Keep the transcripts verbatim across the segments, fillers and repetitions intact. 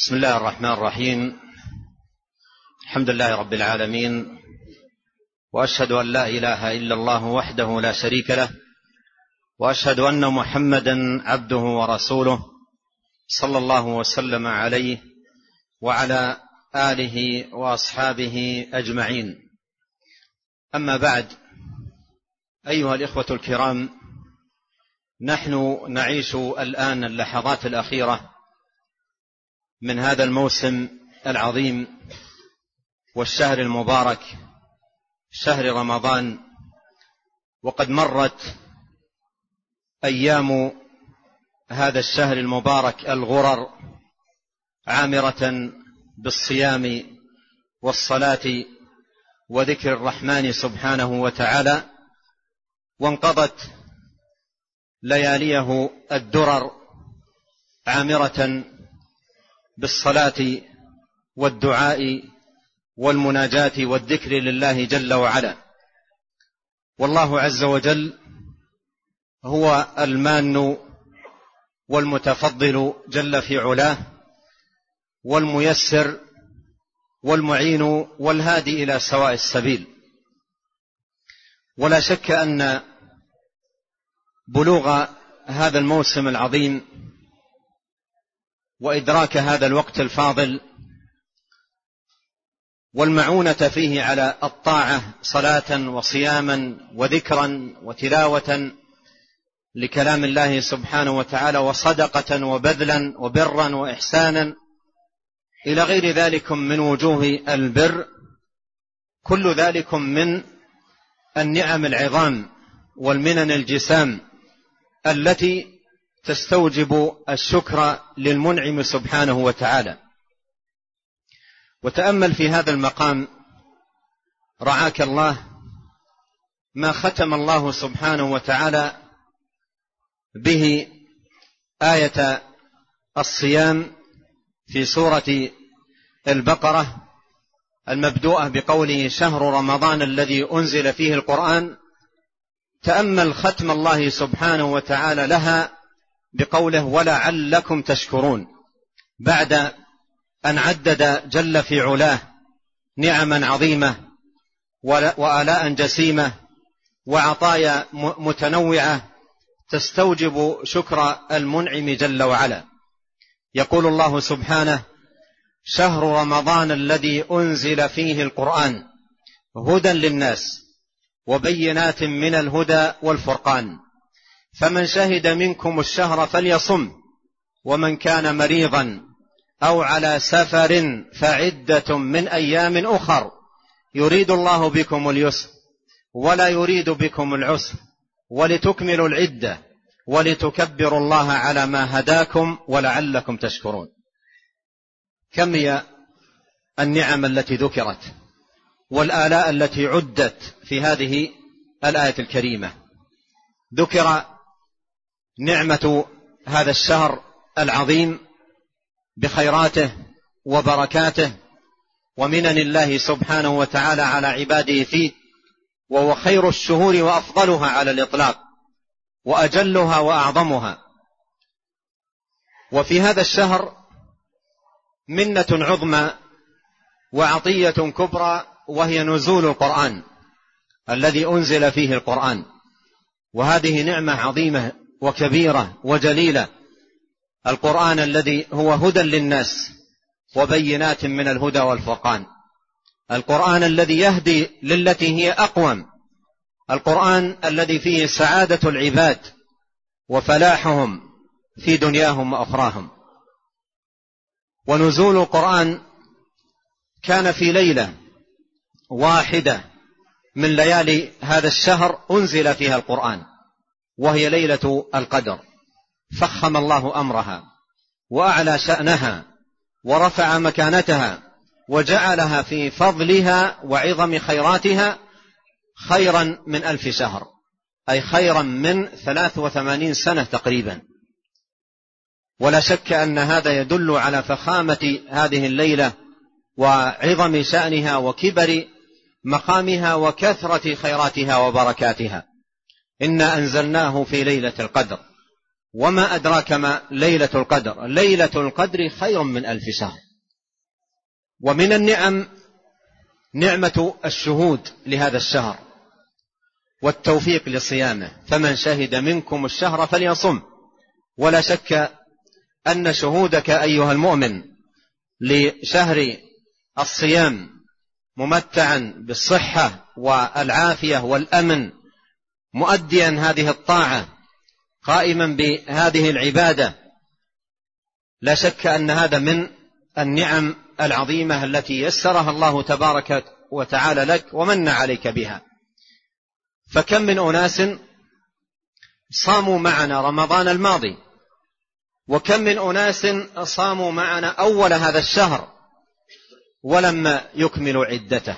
بسم الله الرحمن الرحيم. الحمد لله رب العالمين، وأشهد أن لا إله إلا الله وحده لا شريك له، وأشهد أن محمدا عبده ورسوله صلى الله وسلم عليه وعلى آله وأصحابه أجمعين. أما بعد، أيها الإخوة الكرام، نحن نعيش الآن اللحظات الأخيرة من هذا الموسم العظيم والشهر المبارك، شهر رمضان، وقد مرت أيام هذا الشهر المبارك الغرر عامرة بالصيام والصلاة وذكر الرحمن سبحانه وتعالى، وانقضت لياليه الدرر عامرة بالصلاة والدعاء والمناجاة والذكر لله جل وعلا. والله عز وجل هو المان والمتفضل جل في علاه، والميسر والمعين والهادي إلى سواء السبيل. ولا شك أن بلوغ هذا الموسم العظيم وإدراك هذا الوقت الفاضل والمعونة فيه على الطاعة صلاة وصياما وذكرا وتلاوة لكلام الله سبحانه وتعالى وصدقة وبذلا وبرا وإحسانا إلى غير ذلك من وجوه البر، كل ذلك من النعم العظام والمنن الجسام التي تستوجب الشكر للمنعم سبحانه وتعالى. وتأمل في هذا المقام رعاك الله ما ختم الله سبحانه وتعالى به آية الصيام في سورة البقرة المبدوءة بقوله شهر رمضان الذي أنزل فيه القرآن. تأمل ختم الله سبحانه وتعالى لها بقوله ولعلكم تشكرون، بعد أن عدد جل في علاه نعما عظيمة وآلاء جسيمة وعطايا متنوعة تستوجب شكر المنعم جل وعلا. يقول الله سبحانه شهر رمضان الذي أنزل فيه القرآن هدى للناس وبينات من الهدى والفرقان، فمن شهد منكم الشهر فليصم، ومن كان مريضا أو على سفر فعدة من أيام أخر، يريد الله بكم اليسر ولا يريد بكم العسر، ولتكملوا العدة ولتكبروا الله على ما هداكم ولعلكم تشكرون. كم هي النعم التي ذكرت والآلاء التي عدت في هذه الآية الكريمة. ذكر نعمة هذا الشهر العظيم بخيراته وبركاته ومنن الله سبحانه وتعالى على عباده فيه، وهو خير الشهور وأفضلها على الإطلاق وأجلها وأعظمها. وفي هذا الشهر منة عظمى وعطية كبرى، وهي نزول القرآن الذي أنزل فيه القرآن، وهذه نعمة عظيمة وكبيرة وجليلة. القرآن الذي هو هدى للناس وبينات من الهدى والفرقان، القرآن الذي يهدي للتي هي أقوم، القرآن الذي فيه سعادة العباد وفلاحهم في دنياهم وأخراهم. ونزول القرآن كان في ليلة واحدة من ليالي هذا الشهر أنزل فيها القرآن، وهي ليلة القدر، فخم الله أمرها وأعلى شأنها ورفع مكانتها وجعلها في فضلها وعظم خيراتها خيرا من ألف شهر، أي خيرا من ثلاث وثمانين سنة تقريبا. ولا شك أن هذا يدل على فخامة هذه الليلة وعظم شأنها وكبر مقامها وكثرة خيراتها وبركاتها. إنا أنزلناه في ليلة القدر، وما أدراك ما ليلة القدر، ليلة القدر خير من ألف شهر. ومن النعم نعمة الشهود لهذا الشهر والتوفيق لصيامه، فمن شهد منكم الشهر فليصم. ولا شك أن شهودك أيها المؤمن لشهر الصيام ممتعا بالصحة والعافية والأمن، مؤديا هذه الطاعة، قائما بهذه العبادة، لا شك أن هذا من النعم العظيمة التي يسرها الله تبارك وتعالى لك ومن عليك بها. فكم من أناس صاموا معنا رمضان الماضي، وكم من أناس صاموا معنا أول هذا الشهر ولما يكملوا عدته،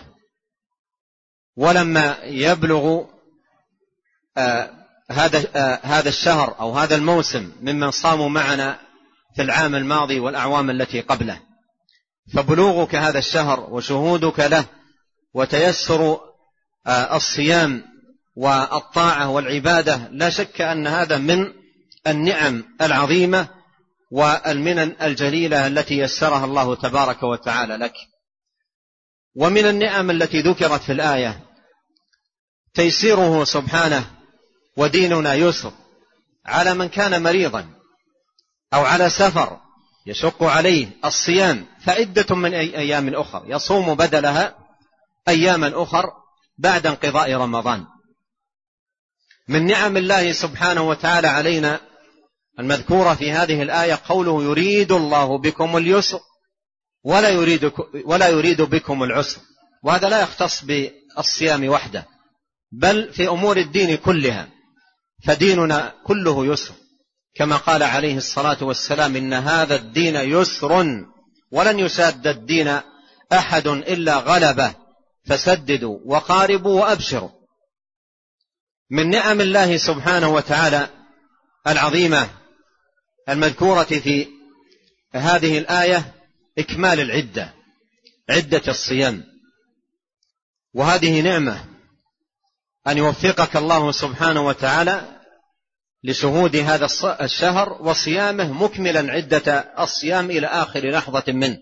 ولما يبلغ آه هذا آه هذا الشهر أو هذا الموسم ممن صاموا معنا في العام الماضي والأعوام التي قبله. فبلوغك هذا الشهر وشهودك له وتيسر آه الصيام والطاعة والعبادة، لا شك أن هذا من النعم العظيمة والمنن الجليلة التي يسرها الله تبارك وتعالى لك. ومن النعم التي ذكرت في الآية تيسيره سبحانه، وديننا يسر على من كان مريضا أو على سفر يشق عليه الصيام، فعدة من أيام أخر يصوم بدلها أياما أخر بعد انقضاء رمضان. من نعم الله سبحانه وتعالى علينا المذكورة في هذه الآية قوله يريد الله بكم اليسر ولا يريد, ولا يريد بكم العسر. وهذا لا يختص بالصيام وحده، بل في أمور الدين كلها، فديننا كله يسر، كما قال عليه الصلاة والسلام إن هذا الدين يسر ولن يساد الدين أحد إلا غلبه فسددوا وقاربوا وأبشروا. من نعم الله سبحانه وتعالى العظيمة المذكورة في هذه الآية إكمال العدة، عدة الصيام. وهذه نعمة أن يوفقك الله سبحانه وتعالى لشهود هذا الشهر وصيامه مكملا عدة الصيام إلى آخر لحظة منه.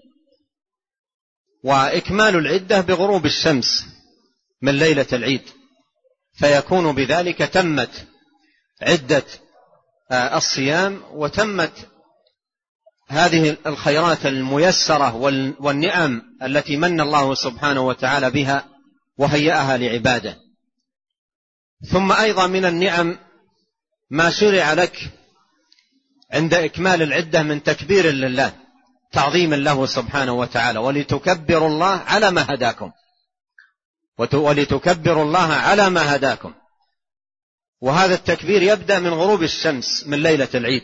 وإكمال العدة بغروب الشمس من ليلة العيد، فيكون بذلك تمت عدة الصيام وتمت هذه الخيرات الميسرة والنعم التي من الله سبحانه وتعالى بها وهيأها لعباده. ثم أيضا من النعم ما شرع لك عند إكمال العدة من تكبير لله تعظيما له سبحانه وتعالى، ولتكبروا الله على ما هداكم ولتكبروا الله على ما هداكم. وهذا التكبير يبدأ من غروب الشمس من ليلة العيد،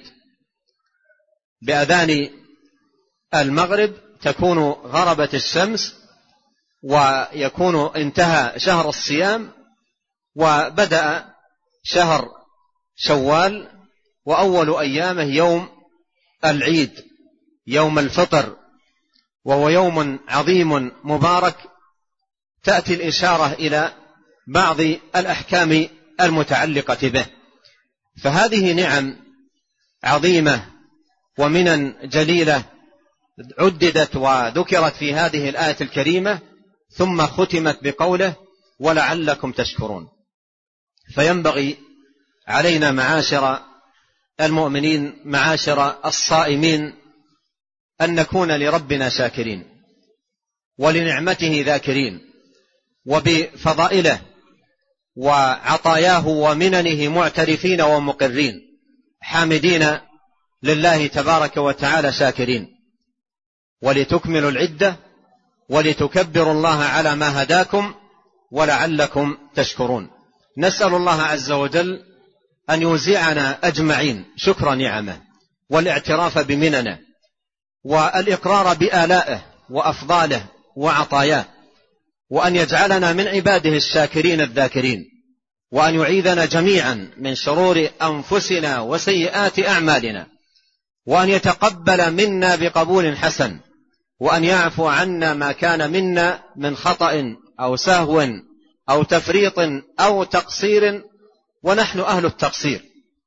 بأذان المغرب تكون غربت الشمس ويكون انتهى شهر الصيام وبدأ شهر شوال، وأول أيامه يوم العيد يوم الفطر، وهو يوم عظيم مبارك تأتي الإشارة إلى بعض الأحكام المتعلقة به. فهذه نعم عظيمة ومنن جليلة عددت وذكرت في هذه الآية الكريمة، ثم ختمت بقوله ولعلكم تشكرون. فينبغي علينا معاشر المؤمنين معاشر الصائمين أن نكون لربنا شاكرين ولنعمته ذاكرين وبفضائله وعطاياه ومننه معترفين ومقرين، حامدين لله تبارك وتعالى شاكرين، ولتكملوا العدة ولتكبروا الله على ما هداكم ولعلكم تشكرون. نسأل الله عز وجل أن يوزعنا أجمعين شكر نعمه والاعتراف بمننه والإقرار بآلائه وأفضاله وعطاياه، وأن يجعلنا من عباده الشاكرين الذاكرين، وأن يعيذنا جميعا من شرور أنفسنا وسيئات أعمالنا، وأن يتقبل منا بقبول حسن، وأن يعفو عنا ما كان منا من خطأ أو سهو أو تفريط أو تقصير، ونحن أهل التقصير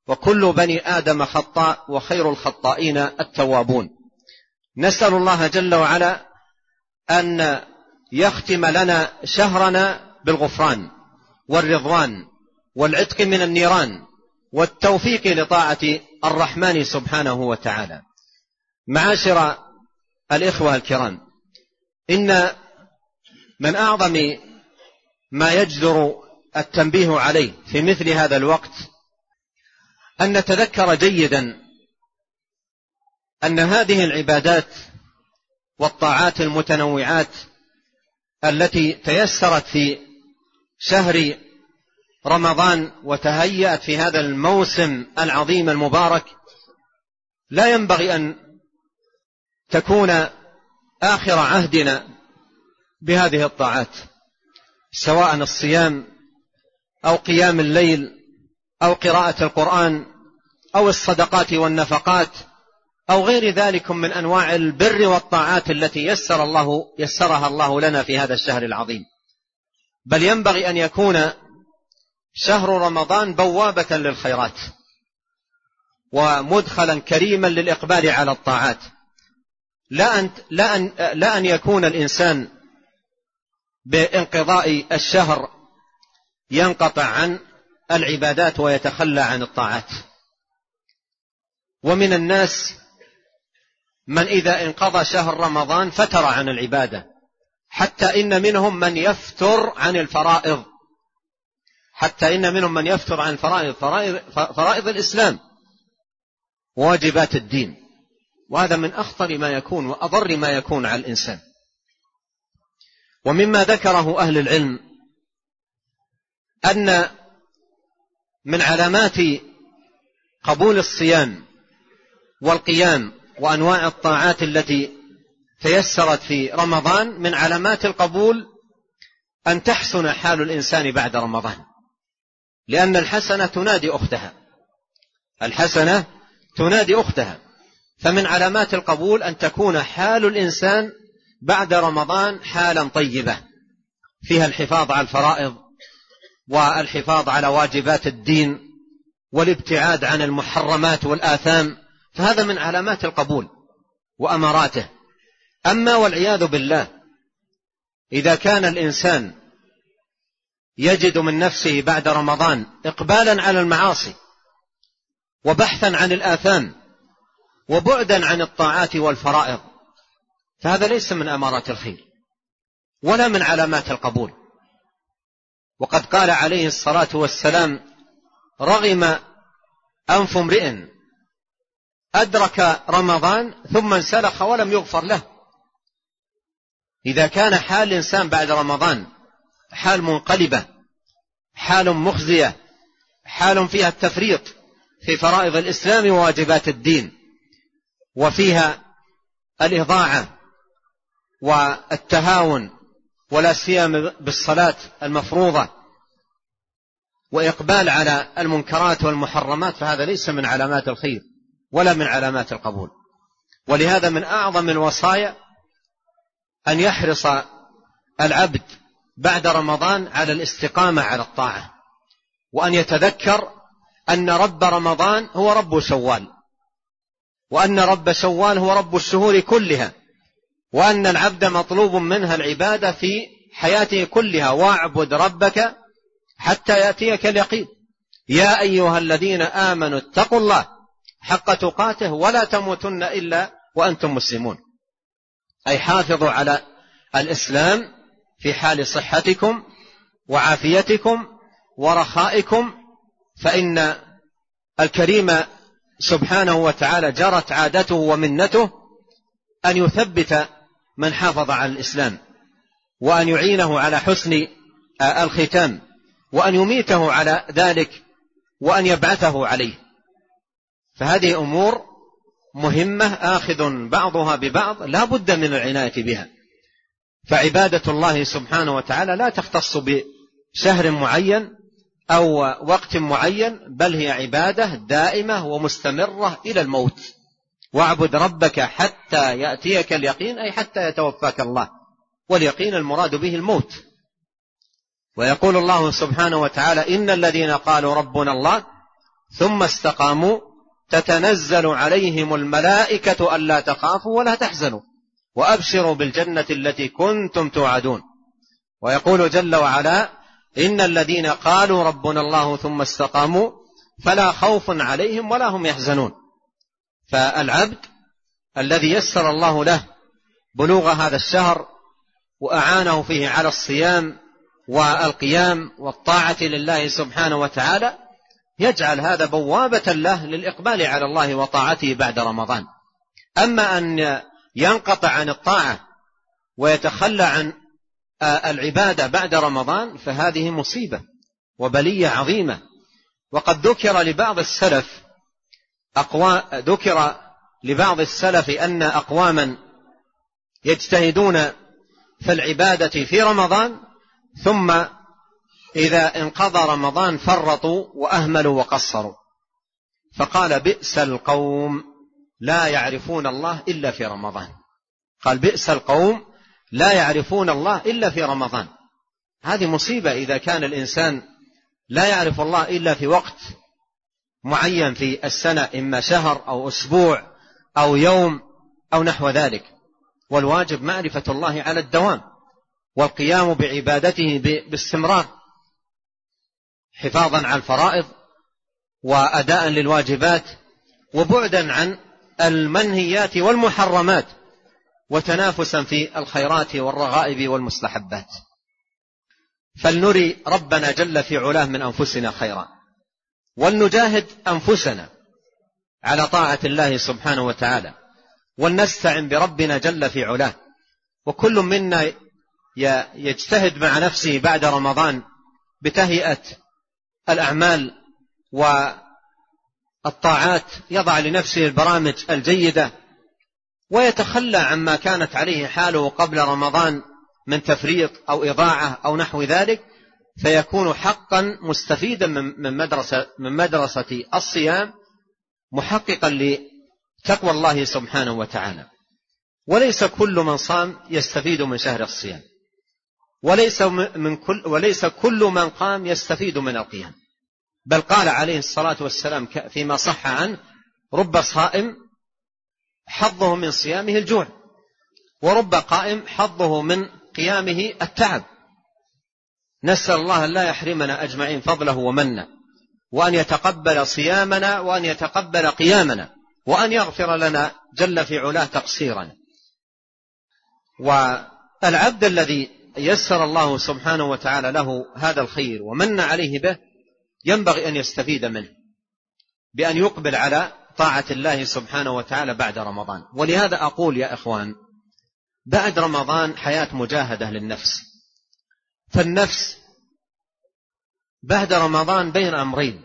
وكل بني آدم خطاء وخير الخطائين التوابون. نسأل الله جل وعلا أن يختم لنا شهرنا بالغفران والرضوان والعتق من النيران والتوفيق لطاعة الرحمن سبحانه وتعالى. معاشر الإخوة الكرام، إن من أعظم ما يجدر التنبيه عليه في مثل هذا الوقت أن نتذكر جيدا أن هذه العبادات والطاعات المتنوعات التي تيسرت في شهر رمضان وتهيأت في هذا الموسم العظيم المبارك لا ينبغي أن تكون آخر عهدنا بهذه الطاعات، سواء الصيام أو قيام الليل أو قراءة القرآن أو الصدقات والنفقات أو غير ذلك من أنواع البر والطاعات التي يسر الله يسرها الله لنا في هذا الشهر العظيم. بل ينبغي أن يكون شهر رمضان بوابة للخيرات ومدخلا كريما للإقبال على الطاعات، لا أن, لا أن, لا أن يكون الإنسان بانقضاء الشهر ينقطع عن العبادات ويتخلى عن الطاعات. ومن الناس من إذا انقضى شهر رمضان فتر عن العبادة، حتى إن منهم من يفتر عن الفرائض، حتى إن منهم من يفتر عن الفرائض فرائض, فرائض الإسلام وواجبات الدين، وهذا من أخطر ما يكون وأضر ما يكون على الإنسان. ومما ذكره أهل العلم أن من علامات قبول الصيام والقيام وأنواع الطاعات التي تيسرت في رمضان، من علامات القبول أن تحسن حال الإنسان بعد رمضان، لأن الحسنة تنادي أختها، الحسنة تنادي أختها. فمن علامات القبول أن تكون حال الإنسان بعد رمضان حالا طيبة فيها الحفاظ على الفرائض والحفاظ على واجبات الدين والابتعاد عن المحرمات والآثام، فهذا من علامات القبول وأماراته. أما والعياذ بالله إذا كان الإنسان يجد من نفسه بعد رمضان إقبالا على المعاصي وبحثا عن الآثام وبعدا عن الطاعات والفرائض، فهذا ليس من أمارات الخير ولا من علامات القبول. وقد قال عليه الصلاة والسلام: رغم أنف امرئ أدرك رمضان ثم انسلخ ولم يغفر له. إذا كان حال الإنسان بعد رمضان حال منقلبة، حال مخزية، حال فيها التفريط في فرائض الإسلام وواجبات الدين، وفيها الإضاعة والتهاون ولا سيما بالصلاة المفروضة وإقبال على المنكرات والمحرمات، فهذا ليس من علامات الخير ولا من علامات القبول. ولهذا من أعظم الوصايا أن يحرص العبد بعد رمضان على الاستقامة على الطاعة، وأن يتذكر أن رب رمضان هو رب شوال، وأن رب شوال هو رب الشهور كلها، وأن العبد مطلوب منها العبادة في حياته كلها. واعبد ربك حتى يأتيك اليقين يا أيها الذين آمنوا اتقوا الله حق تقاته ولا تموتن إلا وأنتم مسلمون، أي حافظوا على الإسلام في حال صحتكم وعافيتكم ورخائكم، فإن الكريم سبحانه وتعالى جرت عادته ومنته أن يثبت من حافظ على الإسلام، وأن يعينه على حسن الختام، وأن يميته على ذلك، وأن يبعثه عليه. فهذه أمور مهمة آخذ بعضها ببعض لا بد من العناية بها. فعبادة الله سبحانه وتعالى لا تختص بشهر معين أو وقت معين، بل هي عبادة دائمة ومستمرة إلى الموت. واعبد ربك حتى يأتيك اليقين، أي حتى يتوفاك الله، واليقين المراد به الموت. ويقول الله سبحانه وتعالى: إن الذين قالوا ربنا الله ثم استقاموا تتنزل عليهم الملائكة ألا تخافوا ولا تحزنوا وأبشروا بالجنة التي كنتم توعدون. ويقول جل وعلا إن الذين قالوا ربنا الله ثم استقاموا فلا خوف عليهم ولا هم يحزنون. فالعبد الذي يسر الله له بلوغ هذا الشهر وأعانه فيه على الصيام والقيام والطاعة لله سبحانه وتعالى يجعل هذا بوابة له للإقبال على الله وطاعته بعد رمضان. أما أن ينقطع عن الطاعة ويتخلى عن العبادة بعد رمضان فهذه مصيبة وبلية عظيمة. وقد ذكر لبعض السلف أقوى ذكر لبعض السلف أن أقواما يجتهدون في العبادة في رمضان ثم إذا انقضى رمضان فرطوا وأهملوا وقصروا. فقال بئس القوم لا يعرفون الله إلا في رمضان. قال بئس القوم لا يعرفون الله إلا في رمضان. هذه مصيبة إذا كان الإنسان لا يعرف الله إلا في وقت معين في السنة، إما شهر أو أسبوع أو يوم أو نحو ذلك. والواجب معرفة الله على الدوام والقيام بعبادته باستمرار حفاظا على الفرائض وأداء للواجبات وبعدا عن المنهيات والمحرمات وتنافسا في الخيرات والرغائب والمستحبات. فلنري ربنا جل في علاه من أنفسنا خيرا ولنجاهد أنفسنا على طاعة الله سبحانه وتعالى ولنستعن بربنا جل في علاه. وكل منا يجتهد مع نفسه بعد رمضان بتهيئة الأعمال والطاعات، يضع لنفسه البرامج الجيدة ويتخلى عما كانت عليه حاله قبل رمضان من تفريط أو إضاعة أو نحو ذلك، فيكون حقا مستفيدا من مدرسة, من مدرسة الصيام محققا لتقوى الله سبحانه وتعالى. وليس كل من صام يستفيد من شهر الصيام، وليس, من كل وليس كل من قام يستفيد من القيام، بل قال عليه الصلاة والسلام فيما صح عنه رب صائم حظه من صيامه الجوع ورب قائم حظه من قيامه التعب. نسأل الله أن لا يحرمنا أجمعين فضله ومنه، وأن يتقبل صيامنا وأن يتقبل قيامنا، وأن يغفر لنا جل في علاه تقصيرنا. والعبد الذي يسر الله سبحانه وتعالى له هذا الخير ومن عليه به ينبغي أن يستفيد منه بأن يقبل على طاعة الله سبحانه وتعالى بعد رمضان. ولهذا أقول يا إخوان بعد رمضان حياة مجاهدة للنفس. فالنفس بعد رمضان بين أمرين: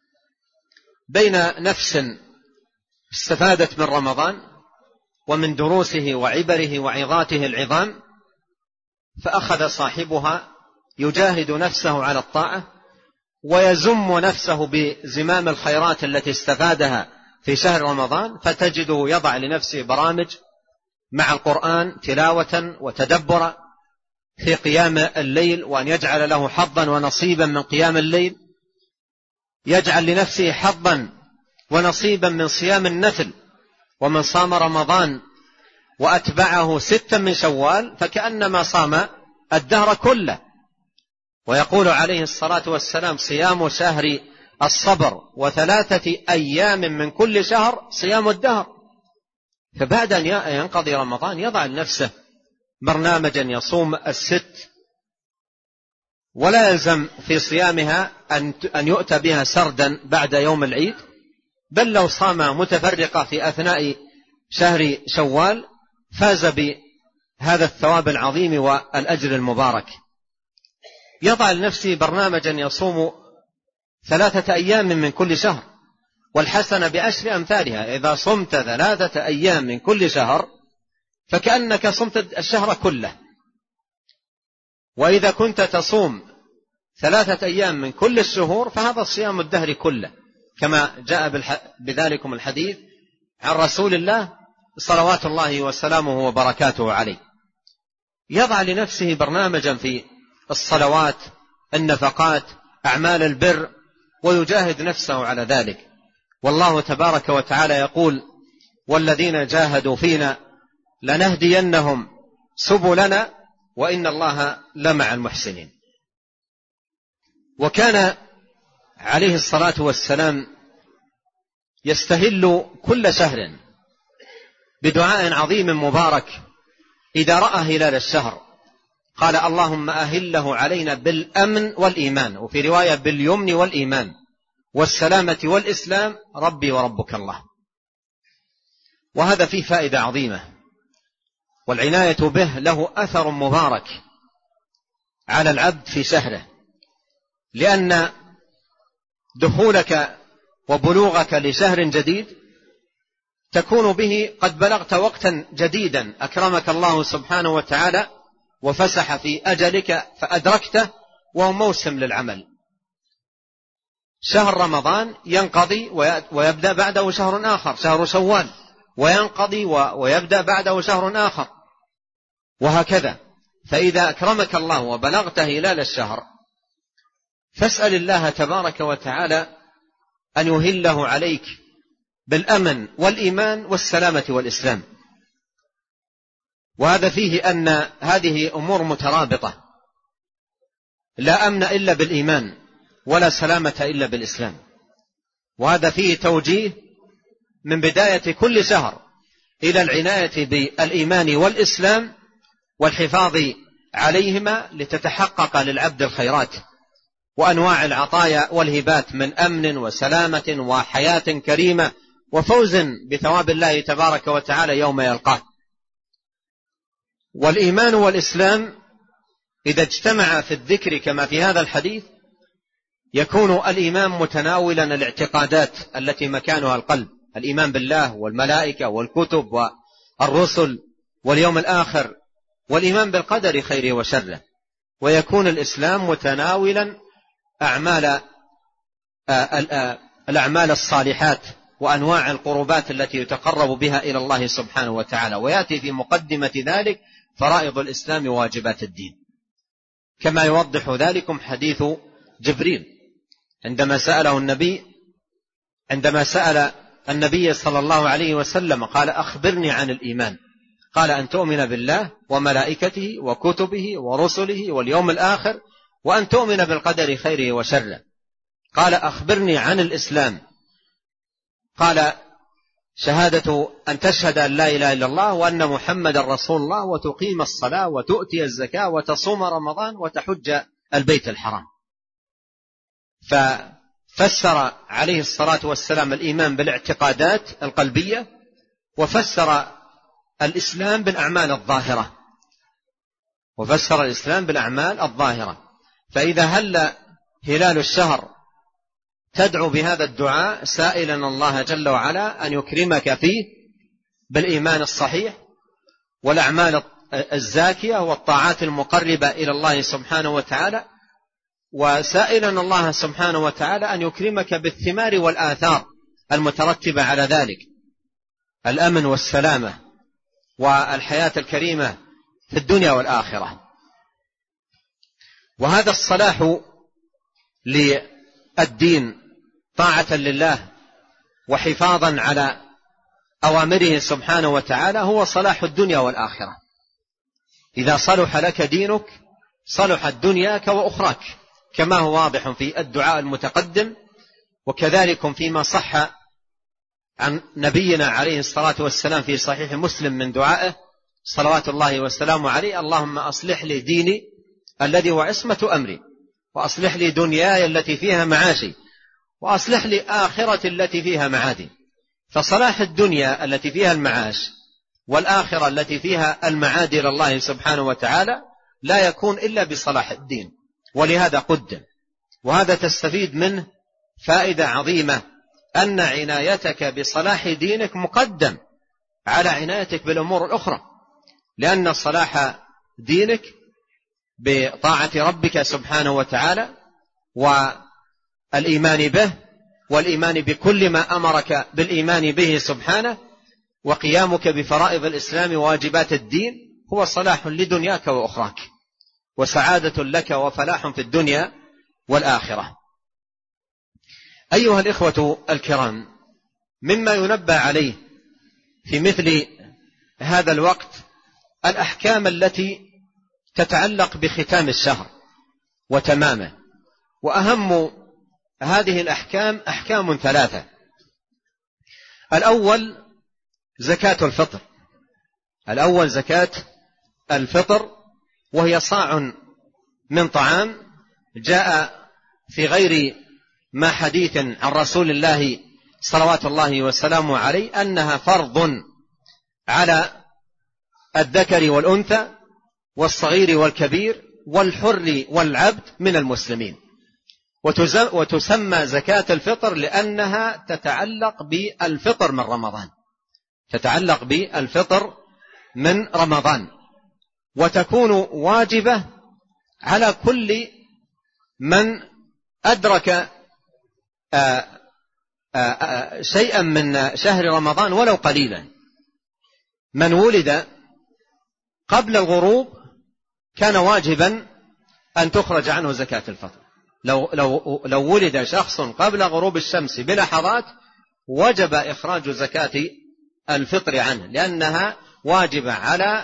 بين نفس استفادت من رمضان ومن دروسه وعبره وعظاته العظام فأخذ صاحبها يجاهد نفسه على الطاعة ويزم نفسه بزمام الخيرات التي استفادها في شهر رمضان، فتجده يضع لنفسه برامج مع القرآن تلاوة وتدبرا في قيام الليل، وأن يجعل له حظا ونصيبا من قيام الليل، يجعل لنفسه حظا ونصيبا من صيام النفل. ومن صام رمضان وأتبعه ستا من شوال فكأنما صام الدهر كله. ويقول عليه الصلاة والسلام صيام شهر الصبر وثلاثة أيام من كل شهر صيام الدهر. فبعد أن ينقضي رمضان يضع لنفسه برنامجا يصوم الست، ولا يلزم في صيامها أن يؤتى بها سردا بعد يوم العيد، بل لو صام متفرقة في أثناء شهر شوال فاز بهذا الثواب العظيم والأجر المبارك. يضع لنفسه برنامجا يصوم ثلاثة أيام من كل شهر، والحسنة بعشر أمثالها. إذا صمت ثلاثة أيام من كل شهر فكأنك صمت الشهر كله. وإذا كنت تصوم ثلاثة أيام من كل الشهور فهذا صيام الدهر كله، كما جاء بذلكم الحديث عن رسول الله صلوات الله وسلامه وبركاته عليه. يضع لنفسه برنامجا في الصلوات، النفقات، أعمال البر، ويجاهد نفسه على ذلك. والله تبارك وتعالى يقول: والذين جاهدوا فينا لنهدينهم سبلنا وإن الله لمع المحسنين. وكان عليه الصلاة والسلام يستهل كل شهر بدعاء عظيم مبارك إذا رأى هلال الشهر، قال: اللهم أهله علينا بالأمن والإيمان، وفي رواية باليمن والإيمان والسلامة والإسلام، ربي وربك الله. وهذا فيه فائدة عظيمة، والعناية به له أثر مبارك على العبد في شهره، لأن دخولك وبلوغك لشهر جديد تكون به قد بلغت وقتا جديدا أكرمك الله سبحانه وتعالى وفسح في أجلك فأدركته، وهو موسم للعمل. شهر رمضان ينقضي ويبدأ بعده شهر آخر، شهر شوال، وينقضي ويبدأ بعده شهر آخر، وهكذا. فإذا أكرمك الله وبلغت هلال الشهر فاسأل الله تبارك وتعالى أن يهله عليك بالأمن والإيمان والسلامة والإسلام. وهذا فيه أن هذه أمور مترابطة، لا أمن إلا بالإيمان ولا سلامة إلا بالإسلام. وهذا فيه توجيه من بداية كل شهر إلى العناية بالإيمان والإسلام والحفاظ عليهما لتتحقق للعبد الخيرات وأنواع العطايا والهبات من أمن وسلامة وحياة كريمة وفوز بثواب الله تبارك وتعالى يوم يلقاه. والإيمان والإسلام إذا اجتمع في الذكر كما في هذا الحديث يكون الإيمان متناولا الاعتقادات التي مكانها القلب، الإيمان بالله والملائكة والكتب والرسل واليوم الآخر، والإيمان بالقدر خيره وشره. ويكون الإسلام متناولا أعمال الأعمال الصالحات وأنواع القربات التي يتقرب بها إلى الله سبحانه وتعالى. ويأتي في مقدمة ذلك فرائض الإسلام وواجبات الدين، كما يوضح ذلكم حديث جبريل عندما سأله النبي عندما سأل النبي صلى الله عليه وسلم قال: أخبرني عن الإيمان. قال: أن تؤمن بالله وملائكته وكتبه ورسله واليوم الآخر وأن تؤمن بالقدر خيره وشره. قال: أخبرني عن الإسلام. قال: شهادة أن تشهد أن لا إله إلا الله وأن محمد رسول الله وتقيم الصلاة وتؤتي الزكاة وتصوم رمضان وتحج البيت الحرام. ففسر عليه الصلاة والسلام الإيمان بالاعتقادات القلبية، وفسر الإسلام بالأعمال الظاهرة وفسر الإسلام بالأعمال الظاهرة. فإذا هل هلال الشهر تدعو بهذا الدعاء سائلا الله جل وعلا أن يكرمك فيه بالإيمان الصحيح والأعمال الزاكية والطاعات المقربة إلى الله سبحانه وتعالى، وسائلا الله سبحانه وتعالى أن يكرمك بالثمار والآثار المترتبة على ذلك، الأمن والسلامة والحياة الكريمة في الدنيا والآخرة. وهذا الصلاح للدين طاعة لله وحفاظا على أوامره سبحانه وتعالى هو صلاح الدنيا والآخرة. إذا صلح لك دينك صلحت دنياك وأخراك، كما هو واضح في الدعاء المتقدم، وكذلك فيما صح عن نبينا عليه الصلاة والسلام في صحيح مسلم من دعائه صلوات الله والسلام عليه: اللهم أصلح لي ديني الذي هو عصمة أمري، وأصلح لي دنياي التي فيها معاشي، وأصلح لي آخرة التي فيها معادي. فصلاح الدنيا التي فيها المعاش والآخرة التي فيها المعاد إلى الله سبحانه وتعالى لا يكون إلا بصلاح الدين، ولهذا قدم. وهذا تستفيد منه فائدة عظيمة، أن عنايتك بصلاح دينك مقدم على عنايتك بالأمور الأخرى، لأن صلاح دينك بطاعة ربك سبحانه وتعالى والإيمان به والإيمان بكل ما أمرك بالإيمان به سبحانه وقيامك بفرائض الإسلام وواجبات الدين هو صلاح لدنياك وأخراك وسعادة لك وفلاح في الدنيا والآخرة. أيها الإخوة الكرام، مما ينبه عليه في مثل هذا الوقت الأحكام التي تتعلق بختام الشهر وتمامه. وأهم هذه الأحكام أحكام ثلاثة. الأول زكاة الفطر، الأول زكاة الفطر، وهي صاع من طعام. جاء في غير ما حديث عن رسول الله صلوات الله وسلامه عليه أنها فرض على الذكر والأنثى والصغير والكبير والحر والعبد من المسلمين. وتسمى زكاة الفطر لأنها تتعلق بالفطر من رمضان، تتعلق بالفطر من رمضان، وتكون واجبة على كل من أدرك آآ آآ شيئا من شهر رمضان ولو قليلا. من ولد قبل الغروب كان واجبا أن تخرج عنه زكاة الفطر. لو, لو, لو ولد شخص قبل غروب الشمس بلحظات وجب إخراج زكاة الفطر عنه، لأنها واجبة على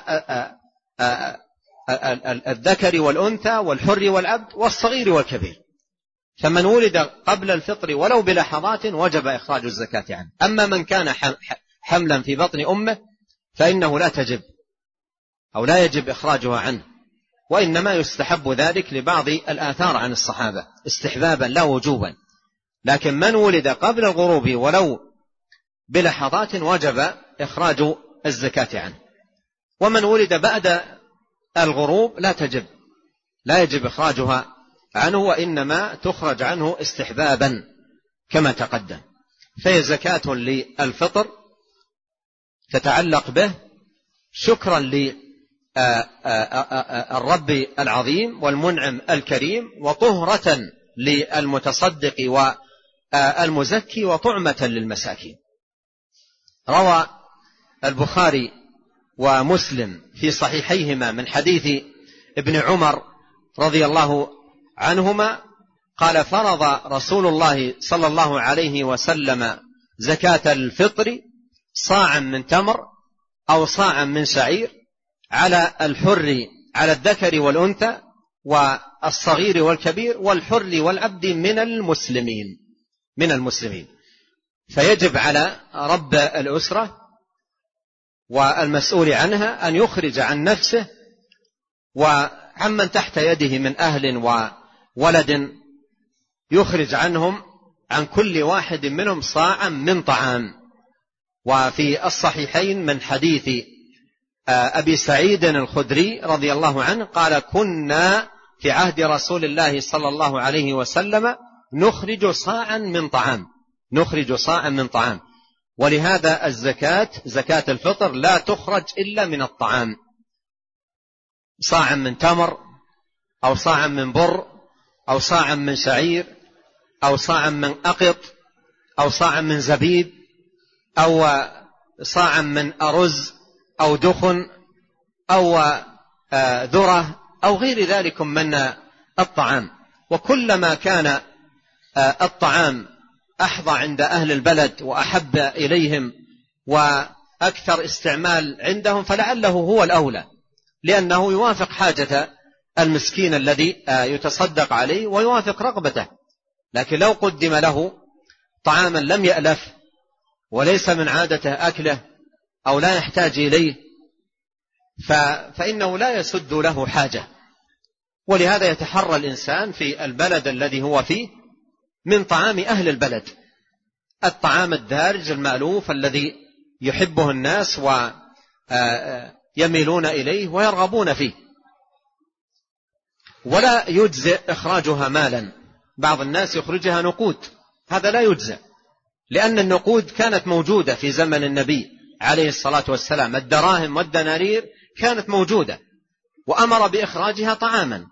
الذكر والأنثى والحر والعبد والصغير والكبير. فمن ولد قبل الفطر ولو بلحظات وجب إخراج الزكاة عنه. أما من كان حملا في بطن أمه فإنه لا تجب أو لا يجب إخراجها عنه، وإنما يستحب ذلك لبعض الآثار عن الصحابة استحبابا لا وجوبا. لكن من ولد قبل الغروب ولو بلحظات وجب إخراج الزكاة عنه. ومن ولد بعد الغروب لا تجب، لا يجب إخراجها عنه، وإنما تخرج عنه استحبابا كما تقدم. فهي زكاة للفطر تتعلق به شكرا للرب العظيم والمنعم الكريم، وطهرة للمتصدق والمزكي، وطعمة للمساكين. روى البخاري ومسلم في صحيحيهما من حديث ابن عمر رضي الله عنهما قال: فرض رسول الله صلى الله عليه وسلم زكاة الفطر صاعا من تمر أو صاعا من شعير على الحر، على الذكر والأنثى والصغير والكبير والحر والعبد من المسلمين من المسلمين. فيجب على رب الأسرة والمسؤول عنها أن يخرج عن نفسه وعمن تحت يده من أهل وولد، يخرج عنهم عن كل واحد منهم صاعا من طعام. وفي الصحيحين من حديث أبي سعيد الخدري رضي الله عنه قال: كنا في عهد رسول الله صلى الله عليه وسلم نخرج صاعا من طعام، نخرج صاعا من طعام. ولهذا الزكاة زكاة الفطر لا تخرج إلا من الطعام، صاعا من تمر أو صاعا من بر أو صاعا من شعير أو صاعا من أقط أو صاعا من زبيب أو صاعا من أرز أو دخن أو ذرة أو غير ذلك من الطعام. وكلما كان الطعام أحظى عند أهل البلد وأحب إليهم وأكثر استعمال عندهم فلعله هو الأولى، لأنه يوافق حاجة المسكين الذي يتصدق عليه ويوافق رغبته. لكن لو قدم له طعاما لم يألف وليس من عادته أكله أو لا يحتاج إليه فإنه لا يسد له حاجة. ولهذا يتحرى الإنسان في البلد الذي هو فيه من طعام أهل البلد، الطعام الدارج المألوف الذي يحبه الناس ويميلون إليه ويرغبون فيه. ولا يجزئ إخراجها مالا، بعض الناس يخرجها نقود، هذا لا يجزئ، لأن النقود كانت موجودة في زمن النبي عليه الصلاة والسلام، الدراهم والدنانير كانت موجودة وأمر بإخراجها طعاما.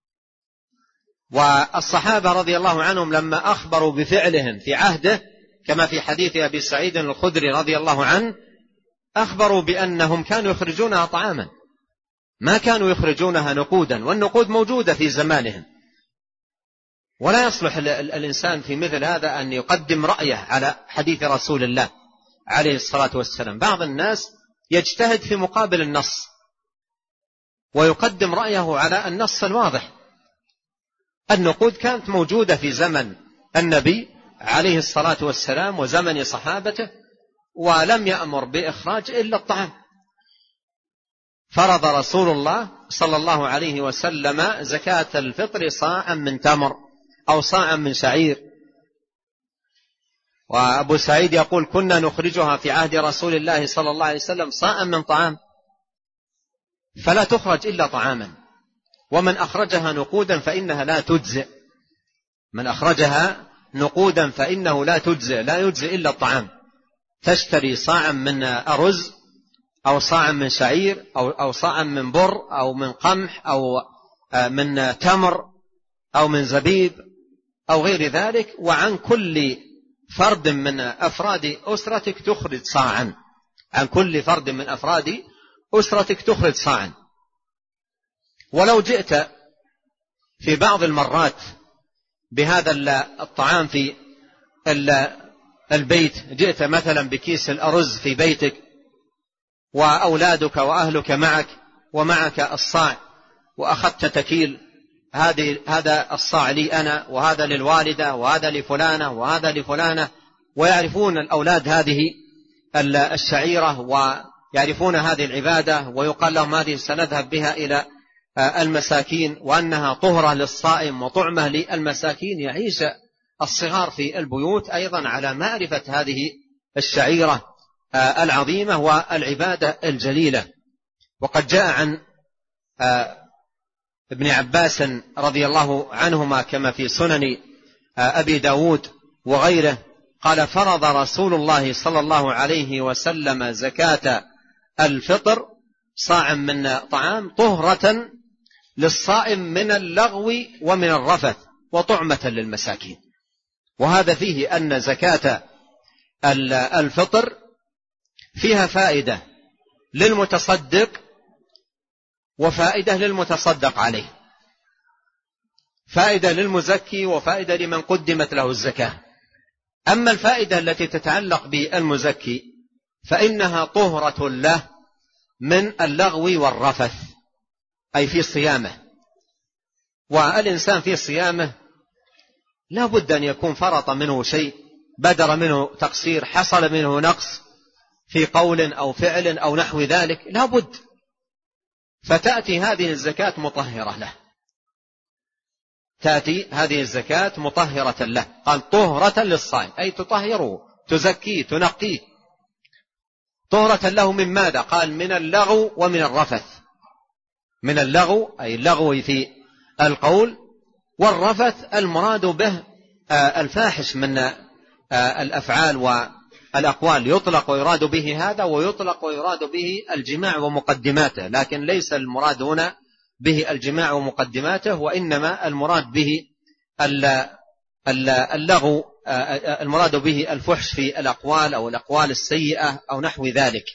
والصحابة رضي الله عنهم لما أخبروا بفعلهم في عهده كما في حديث أبي سعيد الخدري رضي الله عنه، أخبروا بأنهم كانوا يخرجونها طعاما، ما كانوا يخرجونها نقودا، والنقود موجودة في زمانهم. ولا يصلح الإنسان في مثل هذا أن يقدم رأيه على حديث رسول الله عليه الصلاة والسلام. بعض الناس يجتهد في مقابل النص ويقدم رأيه على النص الواضح. النقود كانت موجودة في زمن النبي عليه الصلاة والسلام وزمن صحابته، ولم يأمر بإخراج إلا الطعام. فرض رسول الله صلى الله عليه وسلم زكاة الفطر صاعا من تمر أو صاعا من شعير. وأبو سعيد يقول: كنا نخرجها في عهد رسول الله صلى الله عليه وسلم صاعا من طعام، فلا تخرج إلا طعاما. ومن أخرجها نقودا فإنها لا تجزئ، من أخرجها نقودا فإنه لا تجزئ، لا يجزئ إلا الطعام. تشتري صاعا من أرز أو صاعا من شعير أو أو صاعا من بر أو من قمح أو من تمر أو من زبيب أو غير ذلك، وعن كل فرد من أفراد أسرتك تخرج صاعا، عن كل فرد من أفراد أسرتك تخرج صاعا. ولو جئت في بعض المرات بهذا الطعام في البيت، جئت مثلا بكيس الأرز في بيتك وأولادك وأهلك معك ومعك الصاع، وأخذت تكيل، هذه هذا الصاع لي أنا وهذا للوالدة وهذا لفلانة وهذا لفلانة، ويعرفون الأولاد هذه الشعيرة ويعرفون هذه العبادة، ويقال لهم هذه سنذهب بها إلى المساكين وأنها طهرة للصائم وطعمة للمساكين. يعيش الصغار في البيوت أيضا على معرفة هذه الشعيرة العظيمة والعبادة الجليلة. وقد جاء عن ابن عباس رضي الله عنهما كما في سنن أبي داود وغيره قال: فرض رسول الله صلى الله عليه وسلم زكاة الفطر صاعا من طعام طهرة للصائم من اللغو ومن الرفث وطعمة للمساكين. وهذا فيه أن زكاة الفطر فيها فائدة للمتصدق وفائدة للمتصدق عليه، فائدة للمزكي وفائدة لمن قدمت له الزكاة. أما الفائدة التي تتعلق بالمزكي فإنها طهرة له من اللغو والرفث، أي في صيامه. والإنسان في صيامه لا بد أن يكون فرط منه شيء، بدر منه تقصير، حصل منه نقص في قول أو فعل أو نحو ذلك، لا بد. فتأتي هذه الزكاة مطهرة له، تأتي هذه الزكاة مطهرة له. قال: طهرة للصائم، أي تطهره، تزكيه، تنقيه. طهرة له من ماذا؟ قال: من اللغو ومن الرفث. من اللغو أي اللغو في القول، والرفث المراد به الفاحش من الأفعال والأقوال، يطلق ويراد به هذا، ويطلق ويراد به الجماع ومقدماته، لكن ليس المراد هنا به الجماع ومقدماته، وإنما المراد به اللغو، المراد به الفحش في الأقوال أو الأقوال السيئة أو نحو ذلك.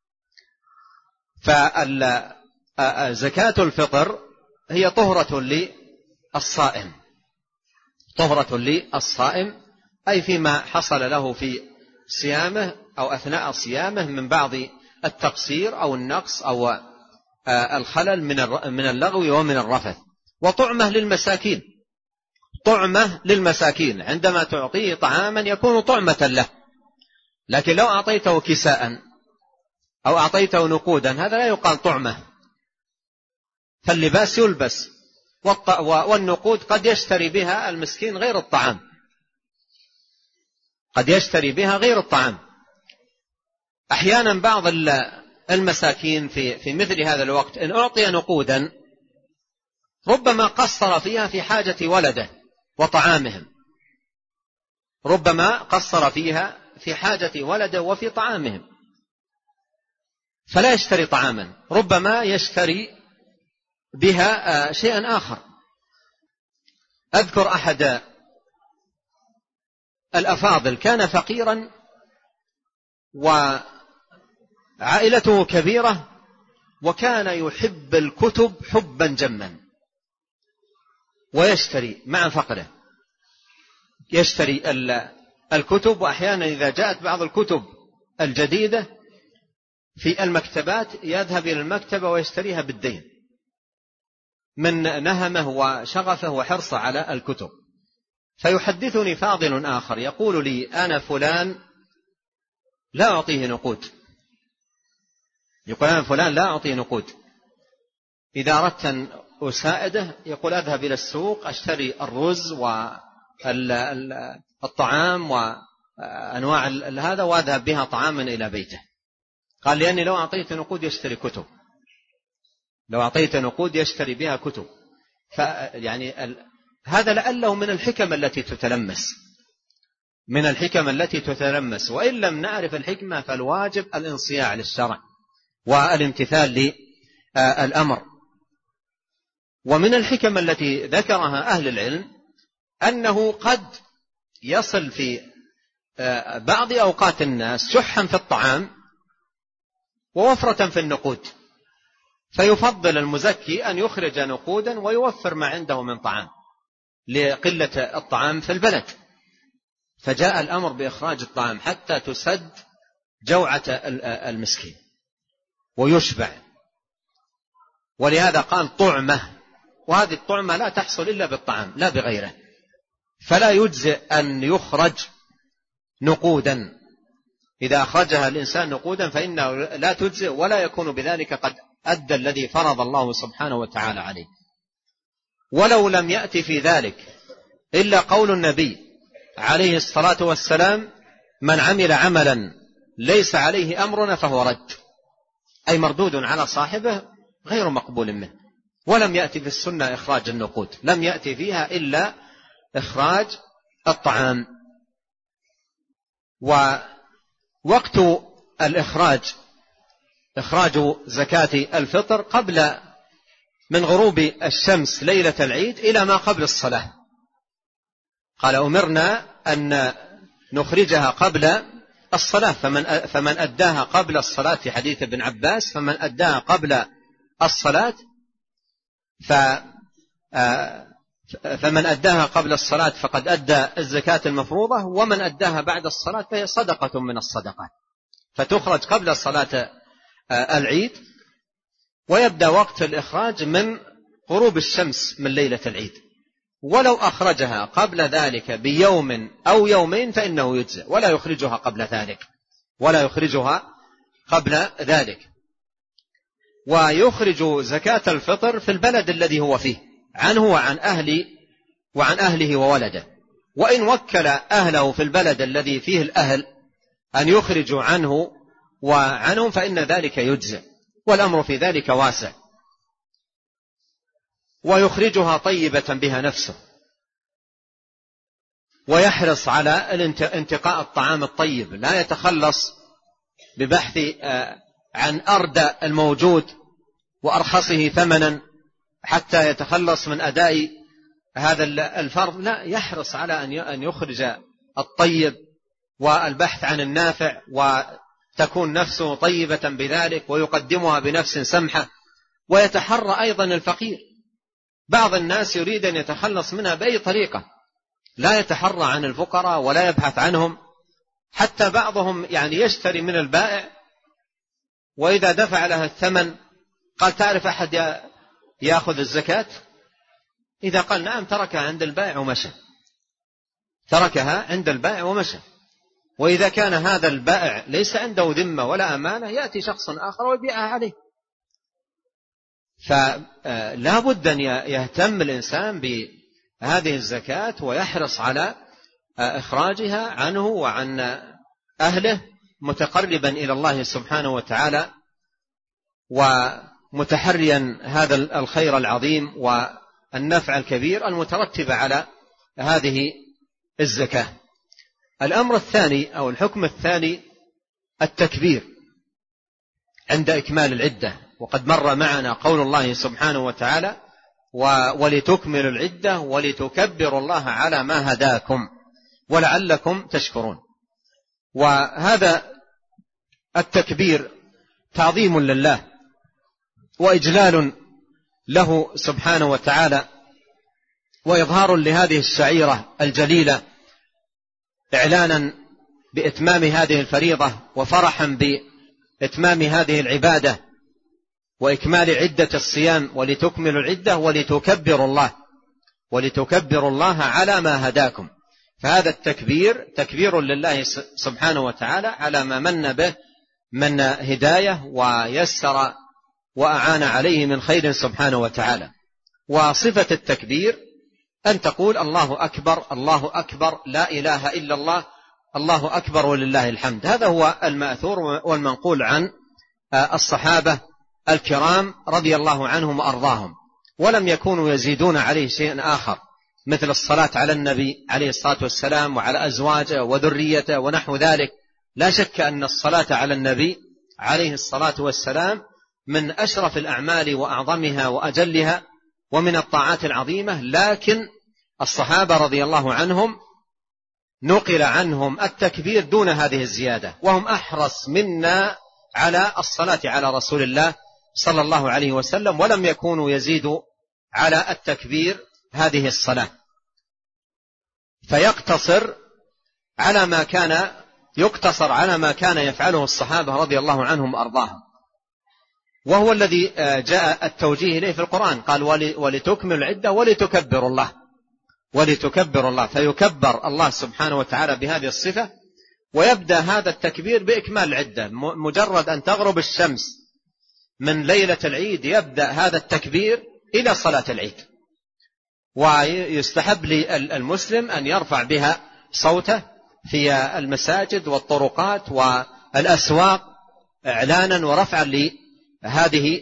فزكاة الفطر هي طهرة للصائم، طهرة للصائم أي فيما حصل له في صيامه أو أثناء صيامه من بعض التقصير أو النقص أو الخلل من اللغو ومن الرفث. وطعمة للمساكين، طعمة للمساكين، عندما تعطيه طعاما يكون طعمة له. لكن لو أعطيته كساء أو أعطيته نقودا هذا لا يقال طعمة، فاللباس يلبس، والنقود قد يشتري بها المسكين غير الطعام، قد يشتري بها غير الطعام. أحيانا بعض المساكين في في مثل هذا الوقت إن أعطي نقودا ربما قصر فيها في حاجة ولده وطعامهم، ربما قصر فيها في حاجة ولده وفي طعامهم، فلا يشتري طعاما، ربما يشتري بها شيئا آخر. أذكر أحد الأفاضل كان فقيرا وعائلته كبيرة، وكان يحب الكتب حبا جما، ويشتري مع فقره، يشتري الكتب، وأحيانا إذا جاءت بعض الكتب الجديدة في المكتبات يذهب إلى المكتبة ويشتريها بالدين من نهمه وشغفه وحرصه على الكتب. فيحدثني فاضل آخر يقول لي: أنا فلان لا أعطيه نقود، يقول: أنا فلان لا أعطيه نقود، إذا أردت أن أساعده يقول أذهب إلى السوق أشتري الرز والطعام وأنواع هذا وأذهب بها طعاما إلى بيته. قال: لأني لو أعطيت نقود يشتري كتب، لو أعطيت نقود يشتري بها كتب. فيعني هذا لعله من الحكم التي تتلمس، من الحكم التي تتلمس، وإن لم نعرف الحكمة فالواجب الانصياع للشرع والامتثال للأمر. ومن الحكم التي ذكرها أهل العلم أنه قد يصل في بعض أوقات الناس شحا في الطعام ووفرة في النقود، فيفضل المزكي أن يخرج نقودا ويوفر ما عنده من طعام لقلة الطعام في البلد، فجاء الأمر بإخراج الطعام حتى تسد جوعة المسكين ويشبع. ولهذا قال طعمة، وهذه الطعمة لا تحصل إلا بالطعام لا بغيره، فلا يجزئ أن يخرج نقودا. إذا أخرجها الإنسان نقودا فإنه لا تجزئ ولا يكون بذلك قد أدى الذي فرض الله سبحانه وتعالى عليه. ولو لم يأتي في ذلك إلا قول النبي عليه الصلاة والسلام: من عمل عملا ليس عليه أمرنا فهو رد، أي مردود على صاحبه غير مقبول منه. ولم يأتي في السنة إخراج النقود، لم يأتي فيها إلا إخراج الطعام. ووقت الإخراج إخراج زكاة الفطر قبل من غروب الشمس ليلة العيد إلى ما قبل الصلاة. قال: أمرنا أن نخرجها قبل الصلاة، فمن فمن أداها قبل الصلاة، في حديث ابن عباس: فمن أداها قبل الصلاة ف فمن أداها قبل الصلاة فقد أدى الزكاة المفروضة، ومن أداها بعد الصلاة فهي صدقة من الصدقات، فتخرج قبل صلاة العيد. ويبدأ وقت الإخراج من غروب الشمس من ليلة العيد، ولو أخرجها قبل ذلك بيوم أو يومين فإنه يجزئ، ولا يخرجها قبل ذلك ولا يخرجها قبل ذلك. ويخرج زكاة الفطر في البلد الذي هو فيه عنه وعن أهله وعن أهله وولده. وإن وكل أهله في البلد الذي فيه الأهل أن يخرجوا عنه وعنهم فإن ذلك يجزئ، والأمر في ذلك واسع. ويخرجها طيبة بها نفسه، ويحرص على انتقاء الطعام الطيب، لا يتخلص ببحث عن أردى الموجود وأرخصه ثمنا حتى يتخلص من أداء هذا الفرض، لا، يحرص على أن يخرج الطيب والبحث عن النافع، وتكون نفسه طيبة بذلك ويقدمها بنفس سمحة. ويتحرى أيضا الفقير، بعض الناس يريد أن يتخلص منها بأي طريقة، لا يتحرى عن الفقراء ولا يبحث عنهم. حتى بعضهم يعني يشتري من البائع، وإذا دفع لها الثمن قال: تعرف أحد يأخذ الزكاة؟ إذا قال نعم تركها عند البائع ومشى، تركها عند البائع ومشى. وإذا كان هذا البائع ليس عنده ذمة ولا أمانة يأتي شخص آخر ويبيعها عليه. فلا بد أن يهتم الإنسان بهذه الزكاة ويحرص على إخراجها عنه وعن أهله، متقربا إلى الله سبحانه وتعالى ومتحريا هذا الخير العظيم والنفع الكبير المترتب على هذه الزكاة. الأمر الثاني أو الحكم الثاني التكبير عند إكمال العدة، وقد مر معنا قول الله سبحانه وتعالى: ولتكملوا العدة ولتكبروا الله على ما هداكم ولعلكم تشكرون. وهذا التكبير تعظيم لله وإجلال له سبحانه وتعالى، وإظهار لهذه الشعيرة الجليلة إعلانا بإتمام هذه الفريضة وفرحا بإتمام هذه العبادة وإكمال عدة الصيام، ولتكملوا العدة ولتكبروا الله ولتكبروا الله على ما هداكم. فهذا التكبير تكبير لله سبحانه وتعالى على ما من به من هداية ويسر وأعان عليه من خير سبحانه وتعالى. وصفة التكبير أن تقول الله أكبر الله أكبر لا إله إلا الله الله أكبر ولله الحمد. هذا هو المأثور والمنقول عن الصحابة الكرام رضي الله عنهم وأرضاهم، ولم يكونوا يزيدون عليه شيئا آخر مثل الصلاة على النبي عليه الصلاة والسلام وعلى أزواجه وذريته ونحو ذلك. لا شك أن الصلاة على النبي عليه الصلاة والسلام من أشرف الأعمال وأعظمها وأجلها ومن الطاعات العظيمة، لكن الصحابة رضي الله عنهم نقل عنهم التكبير دون هذه الزيادة، وهم أحرص منا على الصلاة على رسول الله صلى الله عليه وسلم، ولم يكونوا يزيدوا على التكبير هذه الصلاة. فيقتصر على ما كان يقتصر على ما كان يفعله الصحابة رضي الله عنهم وأرضاهم، وهو الذي جاء التوجيه إليه في القرآن. قال ولتكمل العدة ولتكبروا الله ولتكبروا الله، فيكبر الله سبحانه وتعالى بهذه الصفة. ويبدأ هذا التكبير بإكمال العدة، مجرد أن تغرب الشمس من ليلة العيد يبدأ هذا التكبير إلى صلاة العيد. ويستحب للمسلم أن يرفع بها صوته في المساجد والطرقات والأسواق إعلانا ورفعا لهذه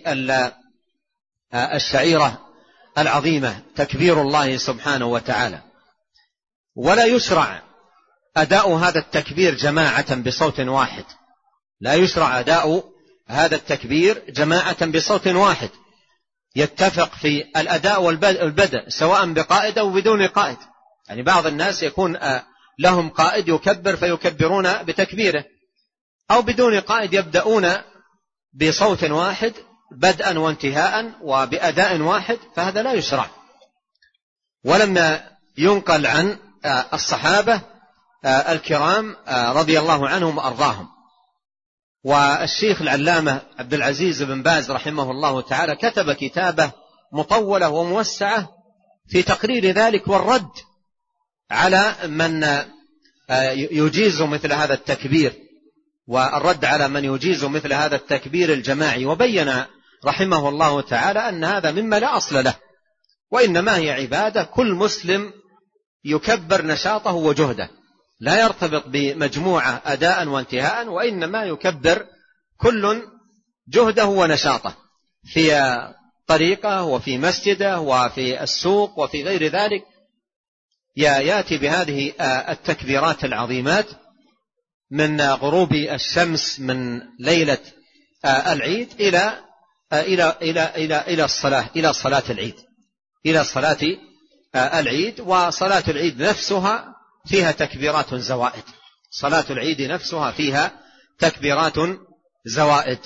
الشعيرة العظيمة تكبير الله سبحانه وتعالى. ولا يشرع أداء هذا التكبير جماعة بصوت واحد، لا يشرع أداء هذا التكبير جماعة بصوت واحد، يتفق في الأداء والبدء سواء بقائد أو بدون قائد. يعني بعض الناس يكون لهم قائد يكبر فيكبرون بتكبيره، أو بدون قائد يبدأون بصوت واحد بدءا وانتهاء وبأداء واحد، فهذا لا يشرع. ولما ينقل عن الصحابة الكرام رضي الله عنهم وأرضاهم. والشيخ العلامة عبد العزيز بن باز رحمه الله تعالى كتب كتابة مطولة وموسعة في تقرير ذلك والرد على من يجيز مثل هذا التكبير، والرد على من يجيز مثل هذا التكبير الجماعي. وبين رحمه الله تعالى أن هذا مما لا أصل له، وإنما هي عبادة كل مسلم يكبر نشاطه وجهده، لا يرتبط بمجموعة أداء وانتهاء، وإنما يكبر كل جهده ونشاطه في طريقه وفي مسجده وفي السوق وفي غير ذلك، يأتي بهذه التكبيرات العظيمات من غروب الشمس من ليلة العيد إلى إلى إلى إلى إلى الصلاة إلى صلاة العيد إلى صلاة العيد. وصلاة العيد نفسها فيها تكبيرات زوائد، صلاة العيد نفسها فيها تكبيرات زوائد.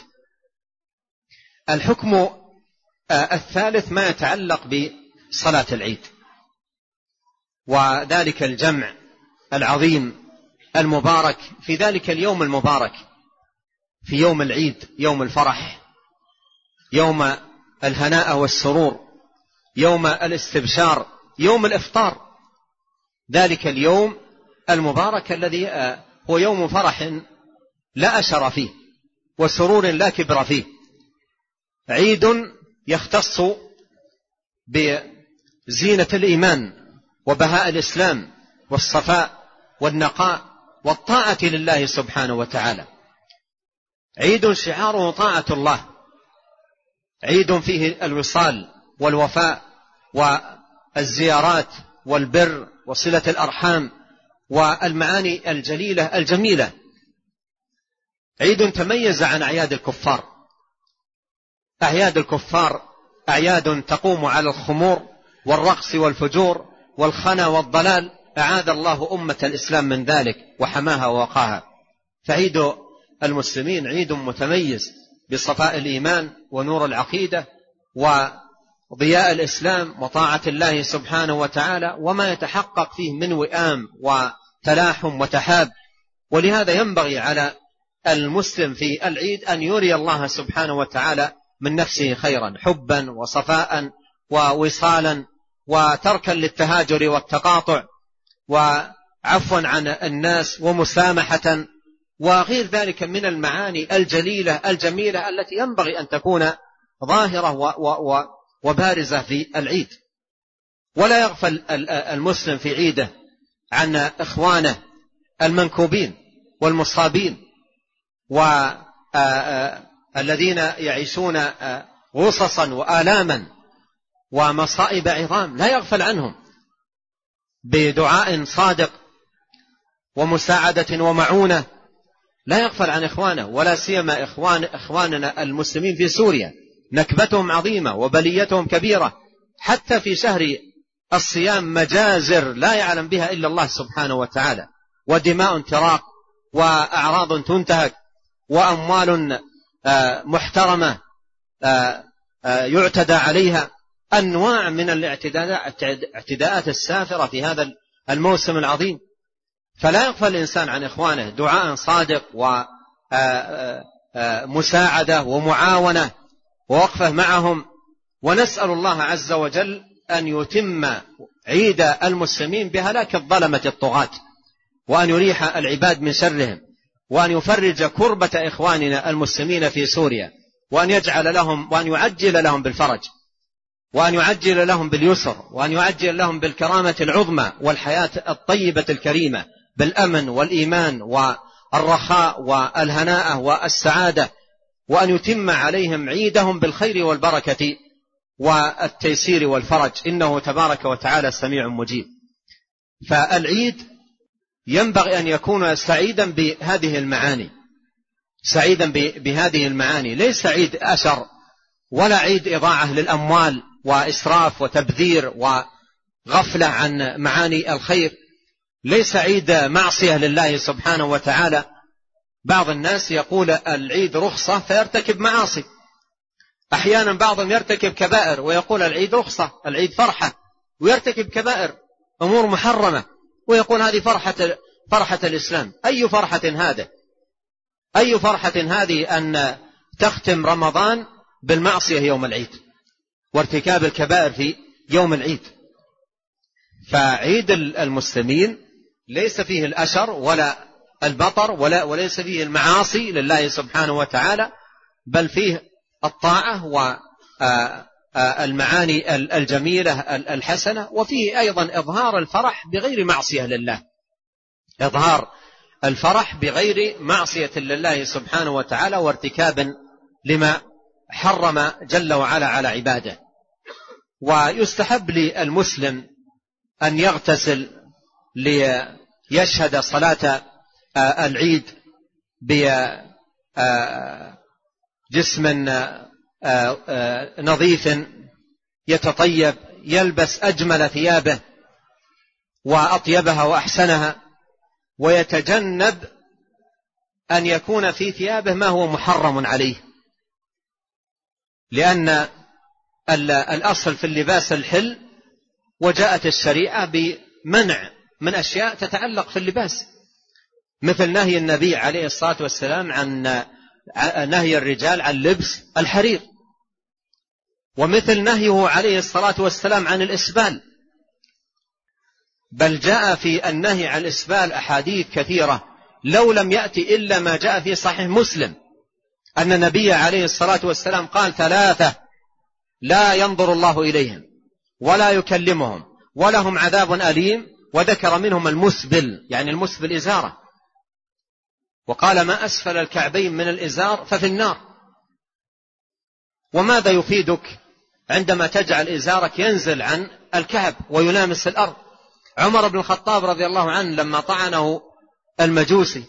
الحكم الثالث ما يتعلق بصلاة العيد، وذلك الجمع العظيم المبارك في ذلك اليوم المبارك، في يوم العيد، يوم الفرح، يوم الهناء والسرور، يوم الاستبشار، يوم الإفطار. ذلك اليوم المبارك الذي هو يوم فرح لا أشر فيه وسرور لا كبر فيه، عيد يختص بزينة الإيمان وبهاء الإسلام والصفاء والنقاء والطاعة لله سبحانه وتعالى، عيد شعاره طاعة الله، عيد فيه الوصال والوفاء والزيارات والبر وصلة الأرحام والمعاني الجليلة الجميلة، عيد تميز عن أعياد الكفار. أعياد الكفار أعياد تقوم على الخمور والرقص والفجور والخنا والضلال، أعاذ الله أمة الإسلام من ذلك وحماها ووقاها. فعيد المسلمين عيد متميز بصفاء الإيمان ونور العقيدة وضياء الإسلام وطاعة الله سبحانه وتعالى، وما يتحقق فيه من وئام تلاحم وتحاب. ولهذا ينبغي على المسلم في العيد أن يري الله سبحانه وتعالى من نفسه خيرا، حبا وصفاء ووصالا وتركا للتهاجر والتقاطع وعفوا عن الناس ومسامحة وغير ذلك من المعاني الجليلة الجميلة التي ينبغي أن تكون ظاهرة وبارزة في العيد. ولا يغفل المسلم في عيده عن إخوانه المنكوبين والمصابين والذين يعيشون غصصا وآلاما ومصائب عظام، لا يغفل عنهم بدعاء صادق ومساعدة ومعونة، لا يغفل عن إخوانه، ولا سيما إخوان إخواننا المسلمين في سوريا، نكبتهم عظيمة وبليتهم كبيرة، حتى في شهر الصيام مجازر لا يعلم بها إلا الله سبحانه وتعالى، ودماء تراق وأعراض تنتهك وأموال محترمة يعتدى عليها، أنواع من الاعتداءات السافرة في هذا الموسم العظيم. فلا يغفل الإنسان عن إخوانه دعاء صادق ومساعدة ومعاونة ووقفه معهم. ونسأل الله عز وجل أن يتم عيد المسلمين بهلاك الظلمة الطغاة، وأن يريح العباد من شرهم، وأن يفرج كربة إخواننا المسلمين في سوريا، وأن يجعل لهم وأن يعجل لهم بالفرج، وأن يعجل لهم باليسر، وأن يعجل لهم بالكرامة العظمى والحياة الطيبة الكريمة بالأمن والإيمان والرخاء والهناء والسعادة، وأن يتم عليهم عيدهم بالخير والبركة والتيسير والفرج، إنه تبارك وتعالى سميع مجيب. فالعيد ينبغي أن يكون سعيدا بهذه المعاني، سعيدا بهذه المعاني، ليس عيد أشر ولا عيد إضاعة للأموال وإسراف وتبذير وغفلة عن معاني الخير، ليس عيد معصية لله سبحانه وتعالى. بعض الناس يقول العيد رخصة فيرتكب معاصي، أحيانا بعضهم يرتكب كبائر ويقول العيد رخصة، العيد فرحة، ويرتكب كبائر أمور محرمة ويقول هذه فرحة فرحة الإسلام. أي فرحة هذا؟ أي فرحة هذه أن تختم رمضان بالمعصية يوم العيد وارتكاب الكبائر في يوم العيد؟ فعيد المسلمين ليس فيه الأشر ولا البطر ولا وليس فيه المعاصي لله سبحانه وتعالى، بل فيه الطاعة والمعاني الجميلة الحسنة، وفيه أيضا إظهار الفرح بغير معصية لله، إظهار الفرح بغير معصية لله سبحانه وتعالى وارتكاب لما حرم جل وعلا على عباده. ويستحب للمسلم أن يغتسل ليشهد صلاة العيد بجسم نظيف يتطيب، يلبس أجمل ثيابه وأطيبها وأحسنها، ويتجنب أن يكون في ثيابه ما هو محرم عليه، لأن الأصل في اللباس الحل، وجاءت الشريعة بمنع من أشياء تتعلق في اللباس، مثل نهي النبي عليه الصلاة والسلام عن نهي الرجال عن لبس الحرير، ومثل نهيه عليه الصلاة والسلام عن الإسبال. بل جاء في النهي عن الإسبال أحاديث كثيرة لو لم يأتي إلا ما جاء في صحيح مسلم أن النبي عليه الصلاة والسلام قال ثلاثة لا ينظر الله إليهم ولا يكلمهم ولهم عذاب أليم، وذكر منهم المسبل، يعني المسبل إزارة، وقال ما أسفل الكعبين من الإزار ففي النار. وماذا يفيدك عندما تجعل إزارك ينزل عن الكعب ويلامس الأرض؟ عمر بن الخطاب رضي الله عنه لما طعنه المجوسي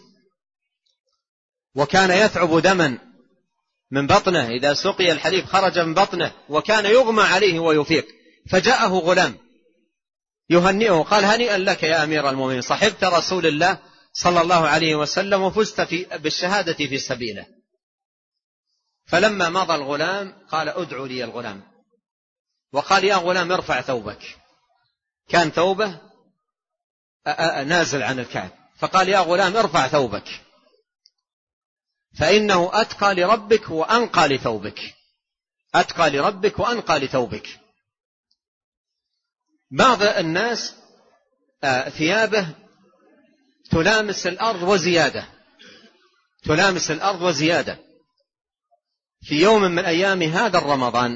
وكان يثعب دما من بطنه، إذا سقي الحليب خرج من بطنه، وكان يغمى عليه ويفيق، فجاءه غلام يهنئه، قال هنيئا لك يا أمير المؤمنين، صحبت رسول الله صلى الله عليه وسلم وفزت في بالشهادة في سبيله. فلما مضى الغلام قال ادعوا لي الغلام، وقال يا غلام ارفع ثوبك. كان ثوبه نازل عن الكعب، فقال يا غلام ارفع ثوبك فإنه أتقى لربك وأنقى لثوبك، أتقى لربك وأنقى لثوبك. بعض الناس ثيابه تلامس الأرض وزيادة، تلامس الأرض وزيادة. في يوم من أيام هذا الرمضان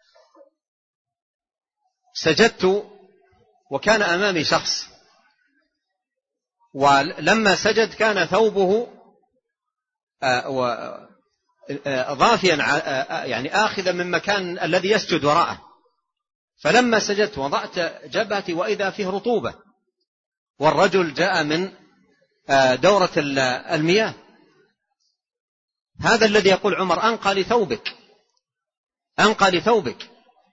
سجدت وكان أمامي شخص، ولما سجد كان ثوبه ضافيا يعني آخذا من مكان الذي يسجد وراءه، فلما سجدت وضعت جبهتي وإذا فيه رطوبة، والرجل جاء من دورة المياه. هذا الذي يقول عمر أنقى لثوبك، أنقى لثوبك.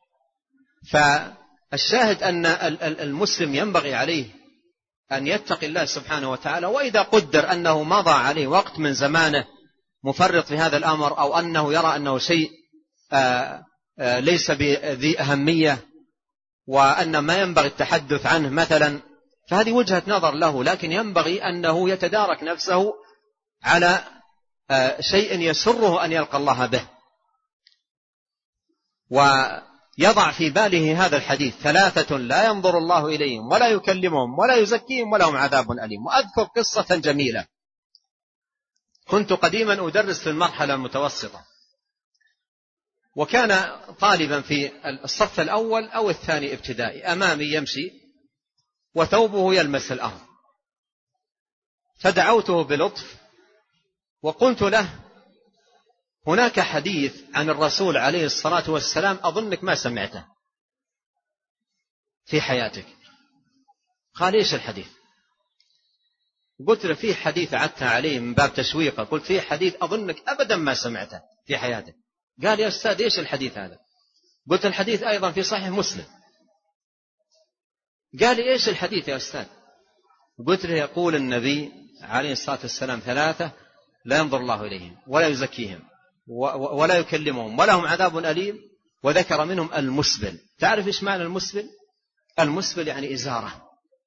فالشاهد أن المسلم ينبغي عليه أن يتقي الله سبحانه وتعالى، وإذا قدر أنه مضى عليه وقت من زمانه مفرط في هذا الأمر، أو أنه يرى أنه شيء ليس بذي أهمية وأن ما ينبغي التحدث عنه مثلا، فهذه وجهة نظر له، لكن ينبغي أنه يتدارك نفسه على شيء يسره أن يلقى الله به، ويضع في باله هذا الحديث: ثلاثة لا ينظر الله إليهم ولا يكلمهم ولا يزكيهم ولهم عذاب أليم. وأذكر قصة جميلة. كنت قديما أدرس في المرحلة المتوسطة، وكان طالبا في الصف الأول أو الثاني ابتدائي أمامي يمشي وثوبه يلمس الأرض، فدعوته بلطف وقلت له: هناك حديث عن الرسول عليه الصلاة والسلام أظنك ما سمعته في حياتك. قال: إيش الحديث؟ قلت له: فيه حديث عدت عليه من باب تشويقه، قلت: فيه حديث أظنك أبدا ما سمعته في حياتك. قال: يا أستاذ إيش الحديث هذا؟ قلت: الحديث أيضا في صحيح مسلم. قال لي: إيش الحديث يا أستاذ؟ قلت له: يقول النبي عليه الصلاة والسلام: ثلاثة لا ينظر الله إليهم ولا يزكيهم ولا يكلمهم ولهم عذاب أليم، وذكر منهم المسبل. تعرف إيش معنى المسبل؟ المسبل يعني إزارة.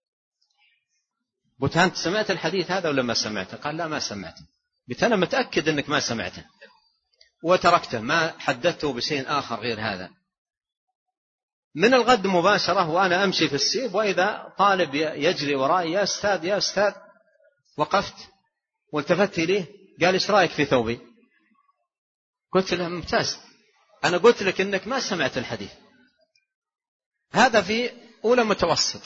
قلت: أنت سمعت الحديث هذا ولا ما سمعته؟ قال: لا ما سمعته. قلت: أنا متأكد أنك ما سمعته. وتركته، ما حدثته بشيء آخر غير هذا. من الغد مباشرة وأنا أمشي في السيب وإذا طالب يجري ورائي: يا أستاذ يا أستاذ. وقفت والتفت إليه، قال: إيش رأيك في ثوبي؟ قلت له: ممتاز، أنا قلت لك إنك ما سمعت الحديث. هذا في أولى متوسط،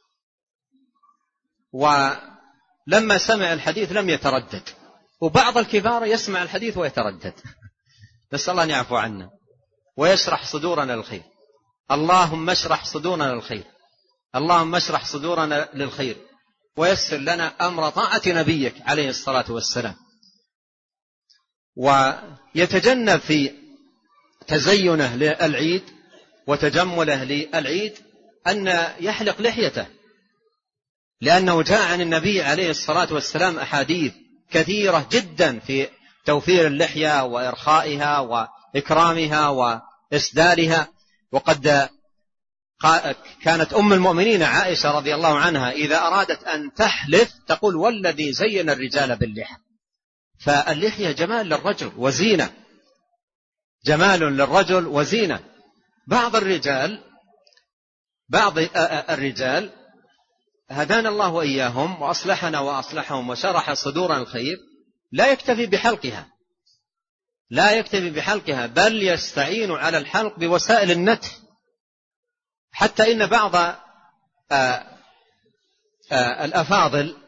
ولما سمع الحديث لم يتردد. وبعض الكبار يسمع الحديث ويتردد. نسأل الله أن يعفو عنا ويشرح صدورنا للخير. اللهم اشرح صدورنا للخير، اللهم اشرح صدورنا للخير ويسر لنا أمر طاعة نبيك عليه الصلاة والسلام. ويتجنب في تزينه للعيد وتجمله للعيد أن يحلق لحيته، لأنه جاء عن النبي عليه الصلاة والسلام أحاديث كثيرة جدا في توفير اللحية وإرخائها وإكرامها وإسدالها. وقد كانت أم المؤمنين عائشة رضي الله عنها إذا أرادت أن تحلف تقول: والذي زين الرجال باللحى. فاللحية جمال للرجل وزينة، جمال للرجل وزينة. بعض الرجال بعض الرجال هدانا الله وإياهم وأصلحنا وأصلحهم وشرح صدورنا الخير، لا يكتفي بحلقها، لا يكتفي بحلقها بل يستعين على الحلق بوسائل النتف، حتى إن بعض آآ آآ الأفاضل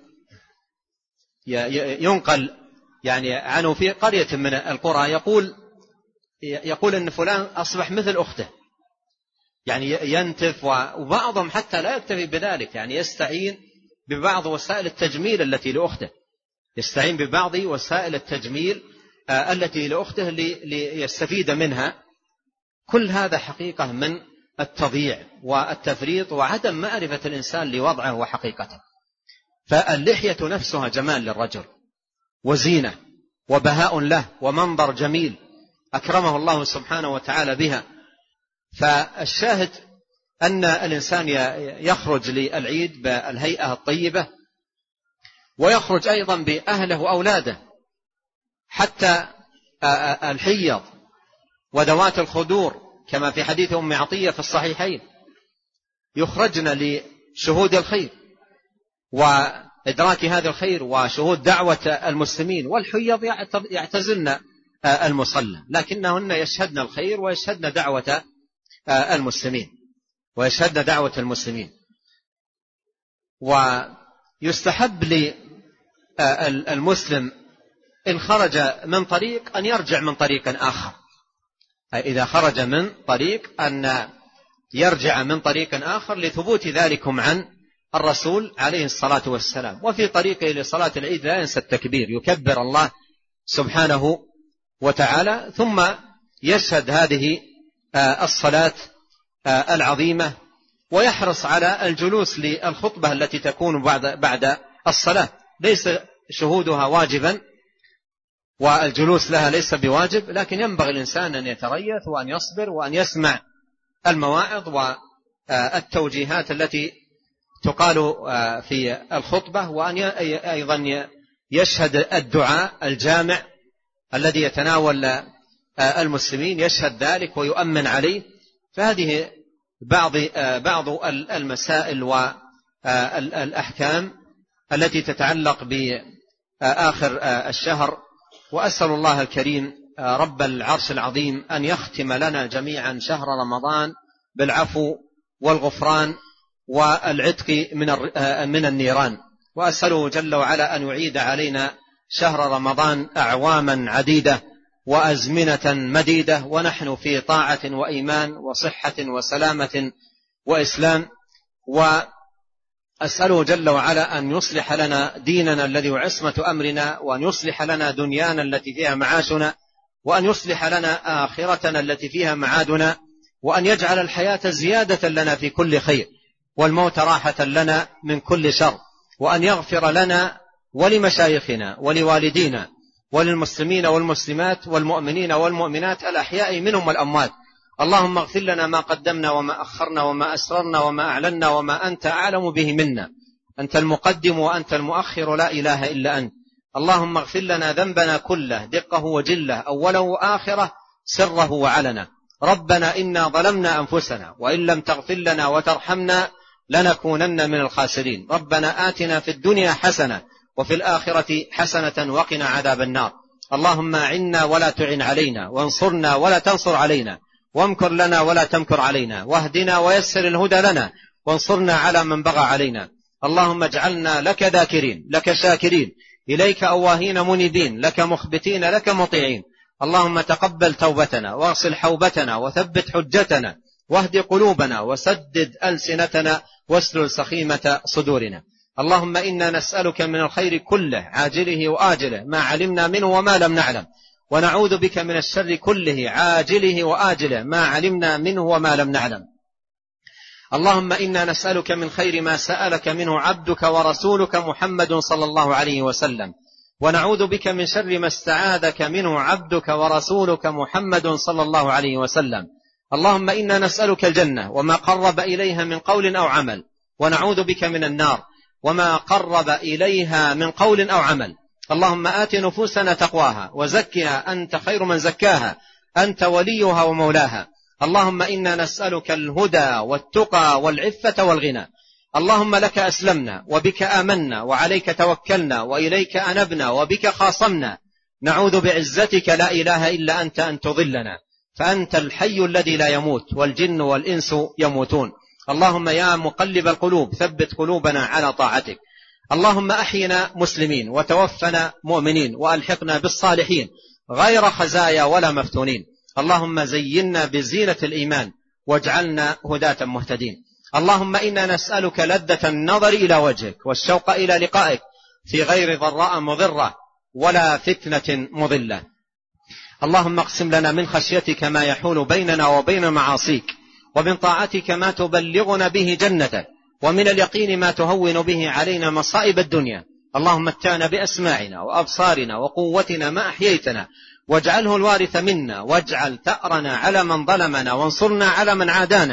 ينقل يعني عنه في قرية من القرى يقول يقول إن فلان أصبح مثل أخته، يعني ينتف. وبعضهم حتى لا يكتفي بذلك، يعني يستعين ببعض وسائل التجميل التي لأخته، يستعين ببعض وسائل التجميل التي لأخته ليستفيد منها. كل هذا حقيقة من التضييع والتفريط وعدم معرفة الإنسان لوضعه وحقيقته. فاللحية نفسها جمال للرجل وزينة وبهاء له ومنظر جميل أكرمه الله سبحانه وتعالى بها. فالشاهد أن الإنسان يخرج للعيد بالهيئة الطيبة، ويخرج أيضا بأهله وأولاده، حتى الحيض وذوات الخدور كما في حديث أم عطية في الصحيحين يخرجن لشهود الخير وإدراك هذا الخير وشهود دعوة المسلمين، والحيض يعتزلن المصلى لكنهن يشهدن الخير ويشهدن دعوة المسلمين ويشهدن دعوة المسلمين. ويستحب للمسلم إن خرج من طريق أن يرجع من طريق آخر، إذا خرج من طريق أن يرجع من طريق آخر لثبوت ذلكم عن الرسول عليه الصلاة والسلام. وفي طريقه لصلاة العيد لا ينسى التكبير، يكبر الله سبحانه وتعالى ثم يشهد هذه الصلاة العظيمة، ويحرص على الجلوس للخطبة التي تكون بعد بعد الصلاة، ليس شهودها واجبا والجلوس لها ليس بواجب، لكن ينبغي الإنسان أن يتريث وأن يصبر وأن يسمع المواعظ والتوجيهات التي تقال في الخطبة، وأن أيضا يشهد الدعاء الجامع الذي يتناول المسلمين، يشهد ذلك ويؤمن عليه. فهذه بعض بعض المسائل والأحكام التي تتعلق بآخر الشهر. وأسأل الله الكريم رب العرش العظيم أن يختم لنا جميعا شهر رمضان بالعفو والغفران والعتق من النيران، وأسأله جل وعلا أن يعيد علينا شهر رمضان أعواما عديدة وأزمنة مديدة ونحن في طاعة وإيمان وصحة وسلامة وإسلام. وأسأله جل وعلا أن يصلح لنا ديننا الذي وعصمة أمرنا، وأن يصلح لنا دنيانا التي فيها معاشنا، وأن يصلح لنا آخرتنا التي فيها معادنا، وأن يجعل الحياة زيادة لنا في كل خير والموت راحة لنا من كل شر، وأن يغفر لنا ولمشايخنا ولوالدينا وللمسلمين والمسلمات والمؤمنين والمؤمنات الأحياء منهم والأموات. اللهم اغفر لنا ما قدمنا وما أخرنا وما أسررنا وما أعلنا وما أنت أعلم به منا، أنت المقدم وأنت المؤخر لا إله إلا أنت. اللهم اغفر لنا ذنبنا كله دقه وجله أوله وآخره سره وعلنا. ربنا إنا ظلمنا أنفسنا وإن لم تغفر لنا وترحمنا لنكونن من الخاسرين. ربنا آتنا في الدنيا حسنة وفي الآخرة حسنة وقنا عذاب النار. اللهم أعنا ولا تعن علينا، وانصرنا ولا تنصر علينا، وامكر لنا ولا تمكر علينا، واهدنا ويسر الهدى لنا، وانصرنا على من بغى علينا. اللهم اجعلنا لك ذاكرين لك شاكرين إليك أواهين منيبين لك مخبتين لك مطيعين. اللهم تقبل توبتنا واغسل حوبتنا وثبت حجتنا واهد قلوبنا وسدد ألسنتنا واسلل سخيمة صدورنا. اللهم إنا نسألك من الخير كله عاجله وآجله ما علمنا منه وما لم نعلم، ونعوذ بك من الشر كله عاجله وآجله ما علمنا منه وما لم نعلم. اللهم إنا نسألك من خير ما سألك منه عبدك ورسولك محمد صلى الله عليه وسلم، ونعوذ بك من شر ما استعاذك منه عبدك ورسولك محمد صلى الله عليه وسلم. اللهم إنا نسألك الجنة وما قرب إليها من قول أو عمل، ونعوذ بك من النار وما قرب إليها من قول أو عمل. اللهم آت نفوسنا تقواها وزكها أنت خير من زكاها أنت وليها ومولاها. اللهم إنا نسألك الهدى والتقى والعفة والغنى. اللهم لك أسلمنا وبك آمنا وعليك توكلنا وإليك أنبنا وبك خاصمنا. نعوذ بعزتك لا إله إلا أنت أن تضلنا، فأنت الحي الذي لا يموت والجن والإنس يموتون. اللهم يا مقلب القلوب ثبت قلوبنا على طاعتك. اللهم أحينا مسلمين وتوفنا مؤمنين وألحقنا بالصالحين غير خزايا ولا مفتونين. اللهم زينا بزينة الإيمان واجعلنا هداة مهتدين. اللهم إنا نسألك لذة النظر إلى وجهك والشوق إلى لقائك في غير ضراء مضرة ولا فتنة مضلة. اللهم اقسم لنا من خشيتك ما يحول بيننا وبين معاصيك، ومن طاعتك ما تبلغنا به جنتك، ومن اليقين ما تهون به علينا مصائب الدنيا. اللهم متعنا بأسماعنا وأبصارنا وقوتنا ما أحييتنا، واجعله الوارث منا، واجعل ثأرنا على من ظلمنا، وانصرنا على من عادانا،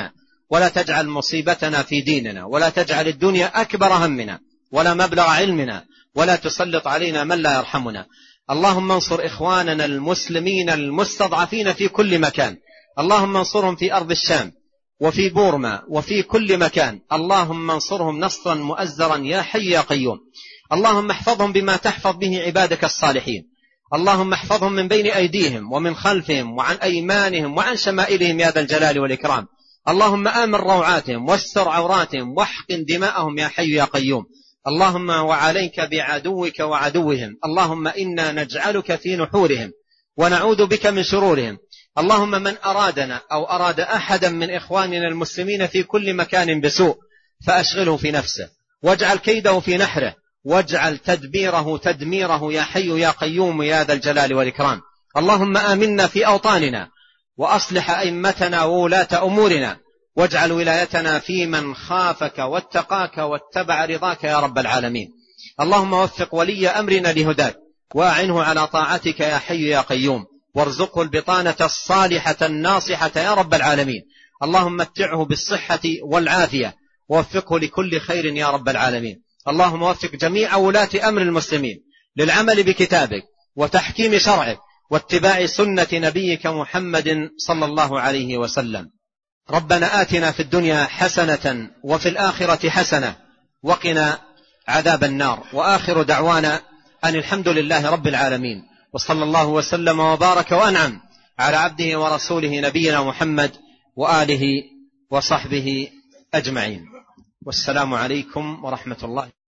ولا تجعل مصيبتنا في ديننا، ولا تجعل الدنيا أكبر همنا ولا مبلغ علمنا، ولا تسلط علينا من لا يرحمنا. اللهم انصر إخواننا المسلمين المستضعفين في كل مكان، اللهم انصرهم في أرض الشام وفي بورما وفي كل مكان، اللهم انصرهم نصرا مؤزرا يا حي يا قيوم. اللهم احفظهم بما تحفظ به عبادك الصالحين، اللهم احفظهم من بين أيديهم ومن خلفهم وعن أيمانهم وعن شمائلهم يا ذا الجلال والإكرام. اللهم آمن روعاتهم واستر عوراتهم واحقن دماءهم يا حي يا قيوم. اللهم وعليك بعدوك وعدوهم، اللهم إنا نجعلك في نحورهم ونعوذ بك من شرورهم. اللهم من أرادنا أو أراد أحدا من إخواننا المسلمين في كل مكان بسوء فأشغله في نفسه، واجعل كيده في نحره، واجعل تدبيره تدميره يا حي يا قيوم يا ذا الجلال والإكرام. اللهم آمنا في أوطاننا وأصلح أئمتنا وولاة أمورنا، واجعل ولايتنا في من خافك واتقاك واتبع رضاك يا رب العالمين. اللهم وفق ولي أمرنا لهداك، وأعنه على طاعتك يا حي يا قيوم، وارزقه البطانة الصالحة الناصحة يا رب العالمين. اللهم متعه بالصحة والعافية، ووفقه لكل خير يا رب العالمين. اللهم وفق جميع ولاة أمر المسلمين للعمل بكتابك وتحكيم شرعك واتباع سنة نبيك محمد صلى الله عليه وسلم. ربنا آتنا في الدنيا حسنة وفي الآخرة حسنة وقنا عذاب النار. وآخر دعوانا أن الحمد لله رب العالمين، وصلى الله وسلم وبارك وأنعم على عبده ورسوله نبينا محمد وآله وصحبه أجمعين. والسلام عليكم ورحمة الله.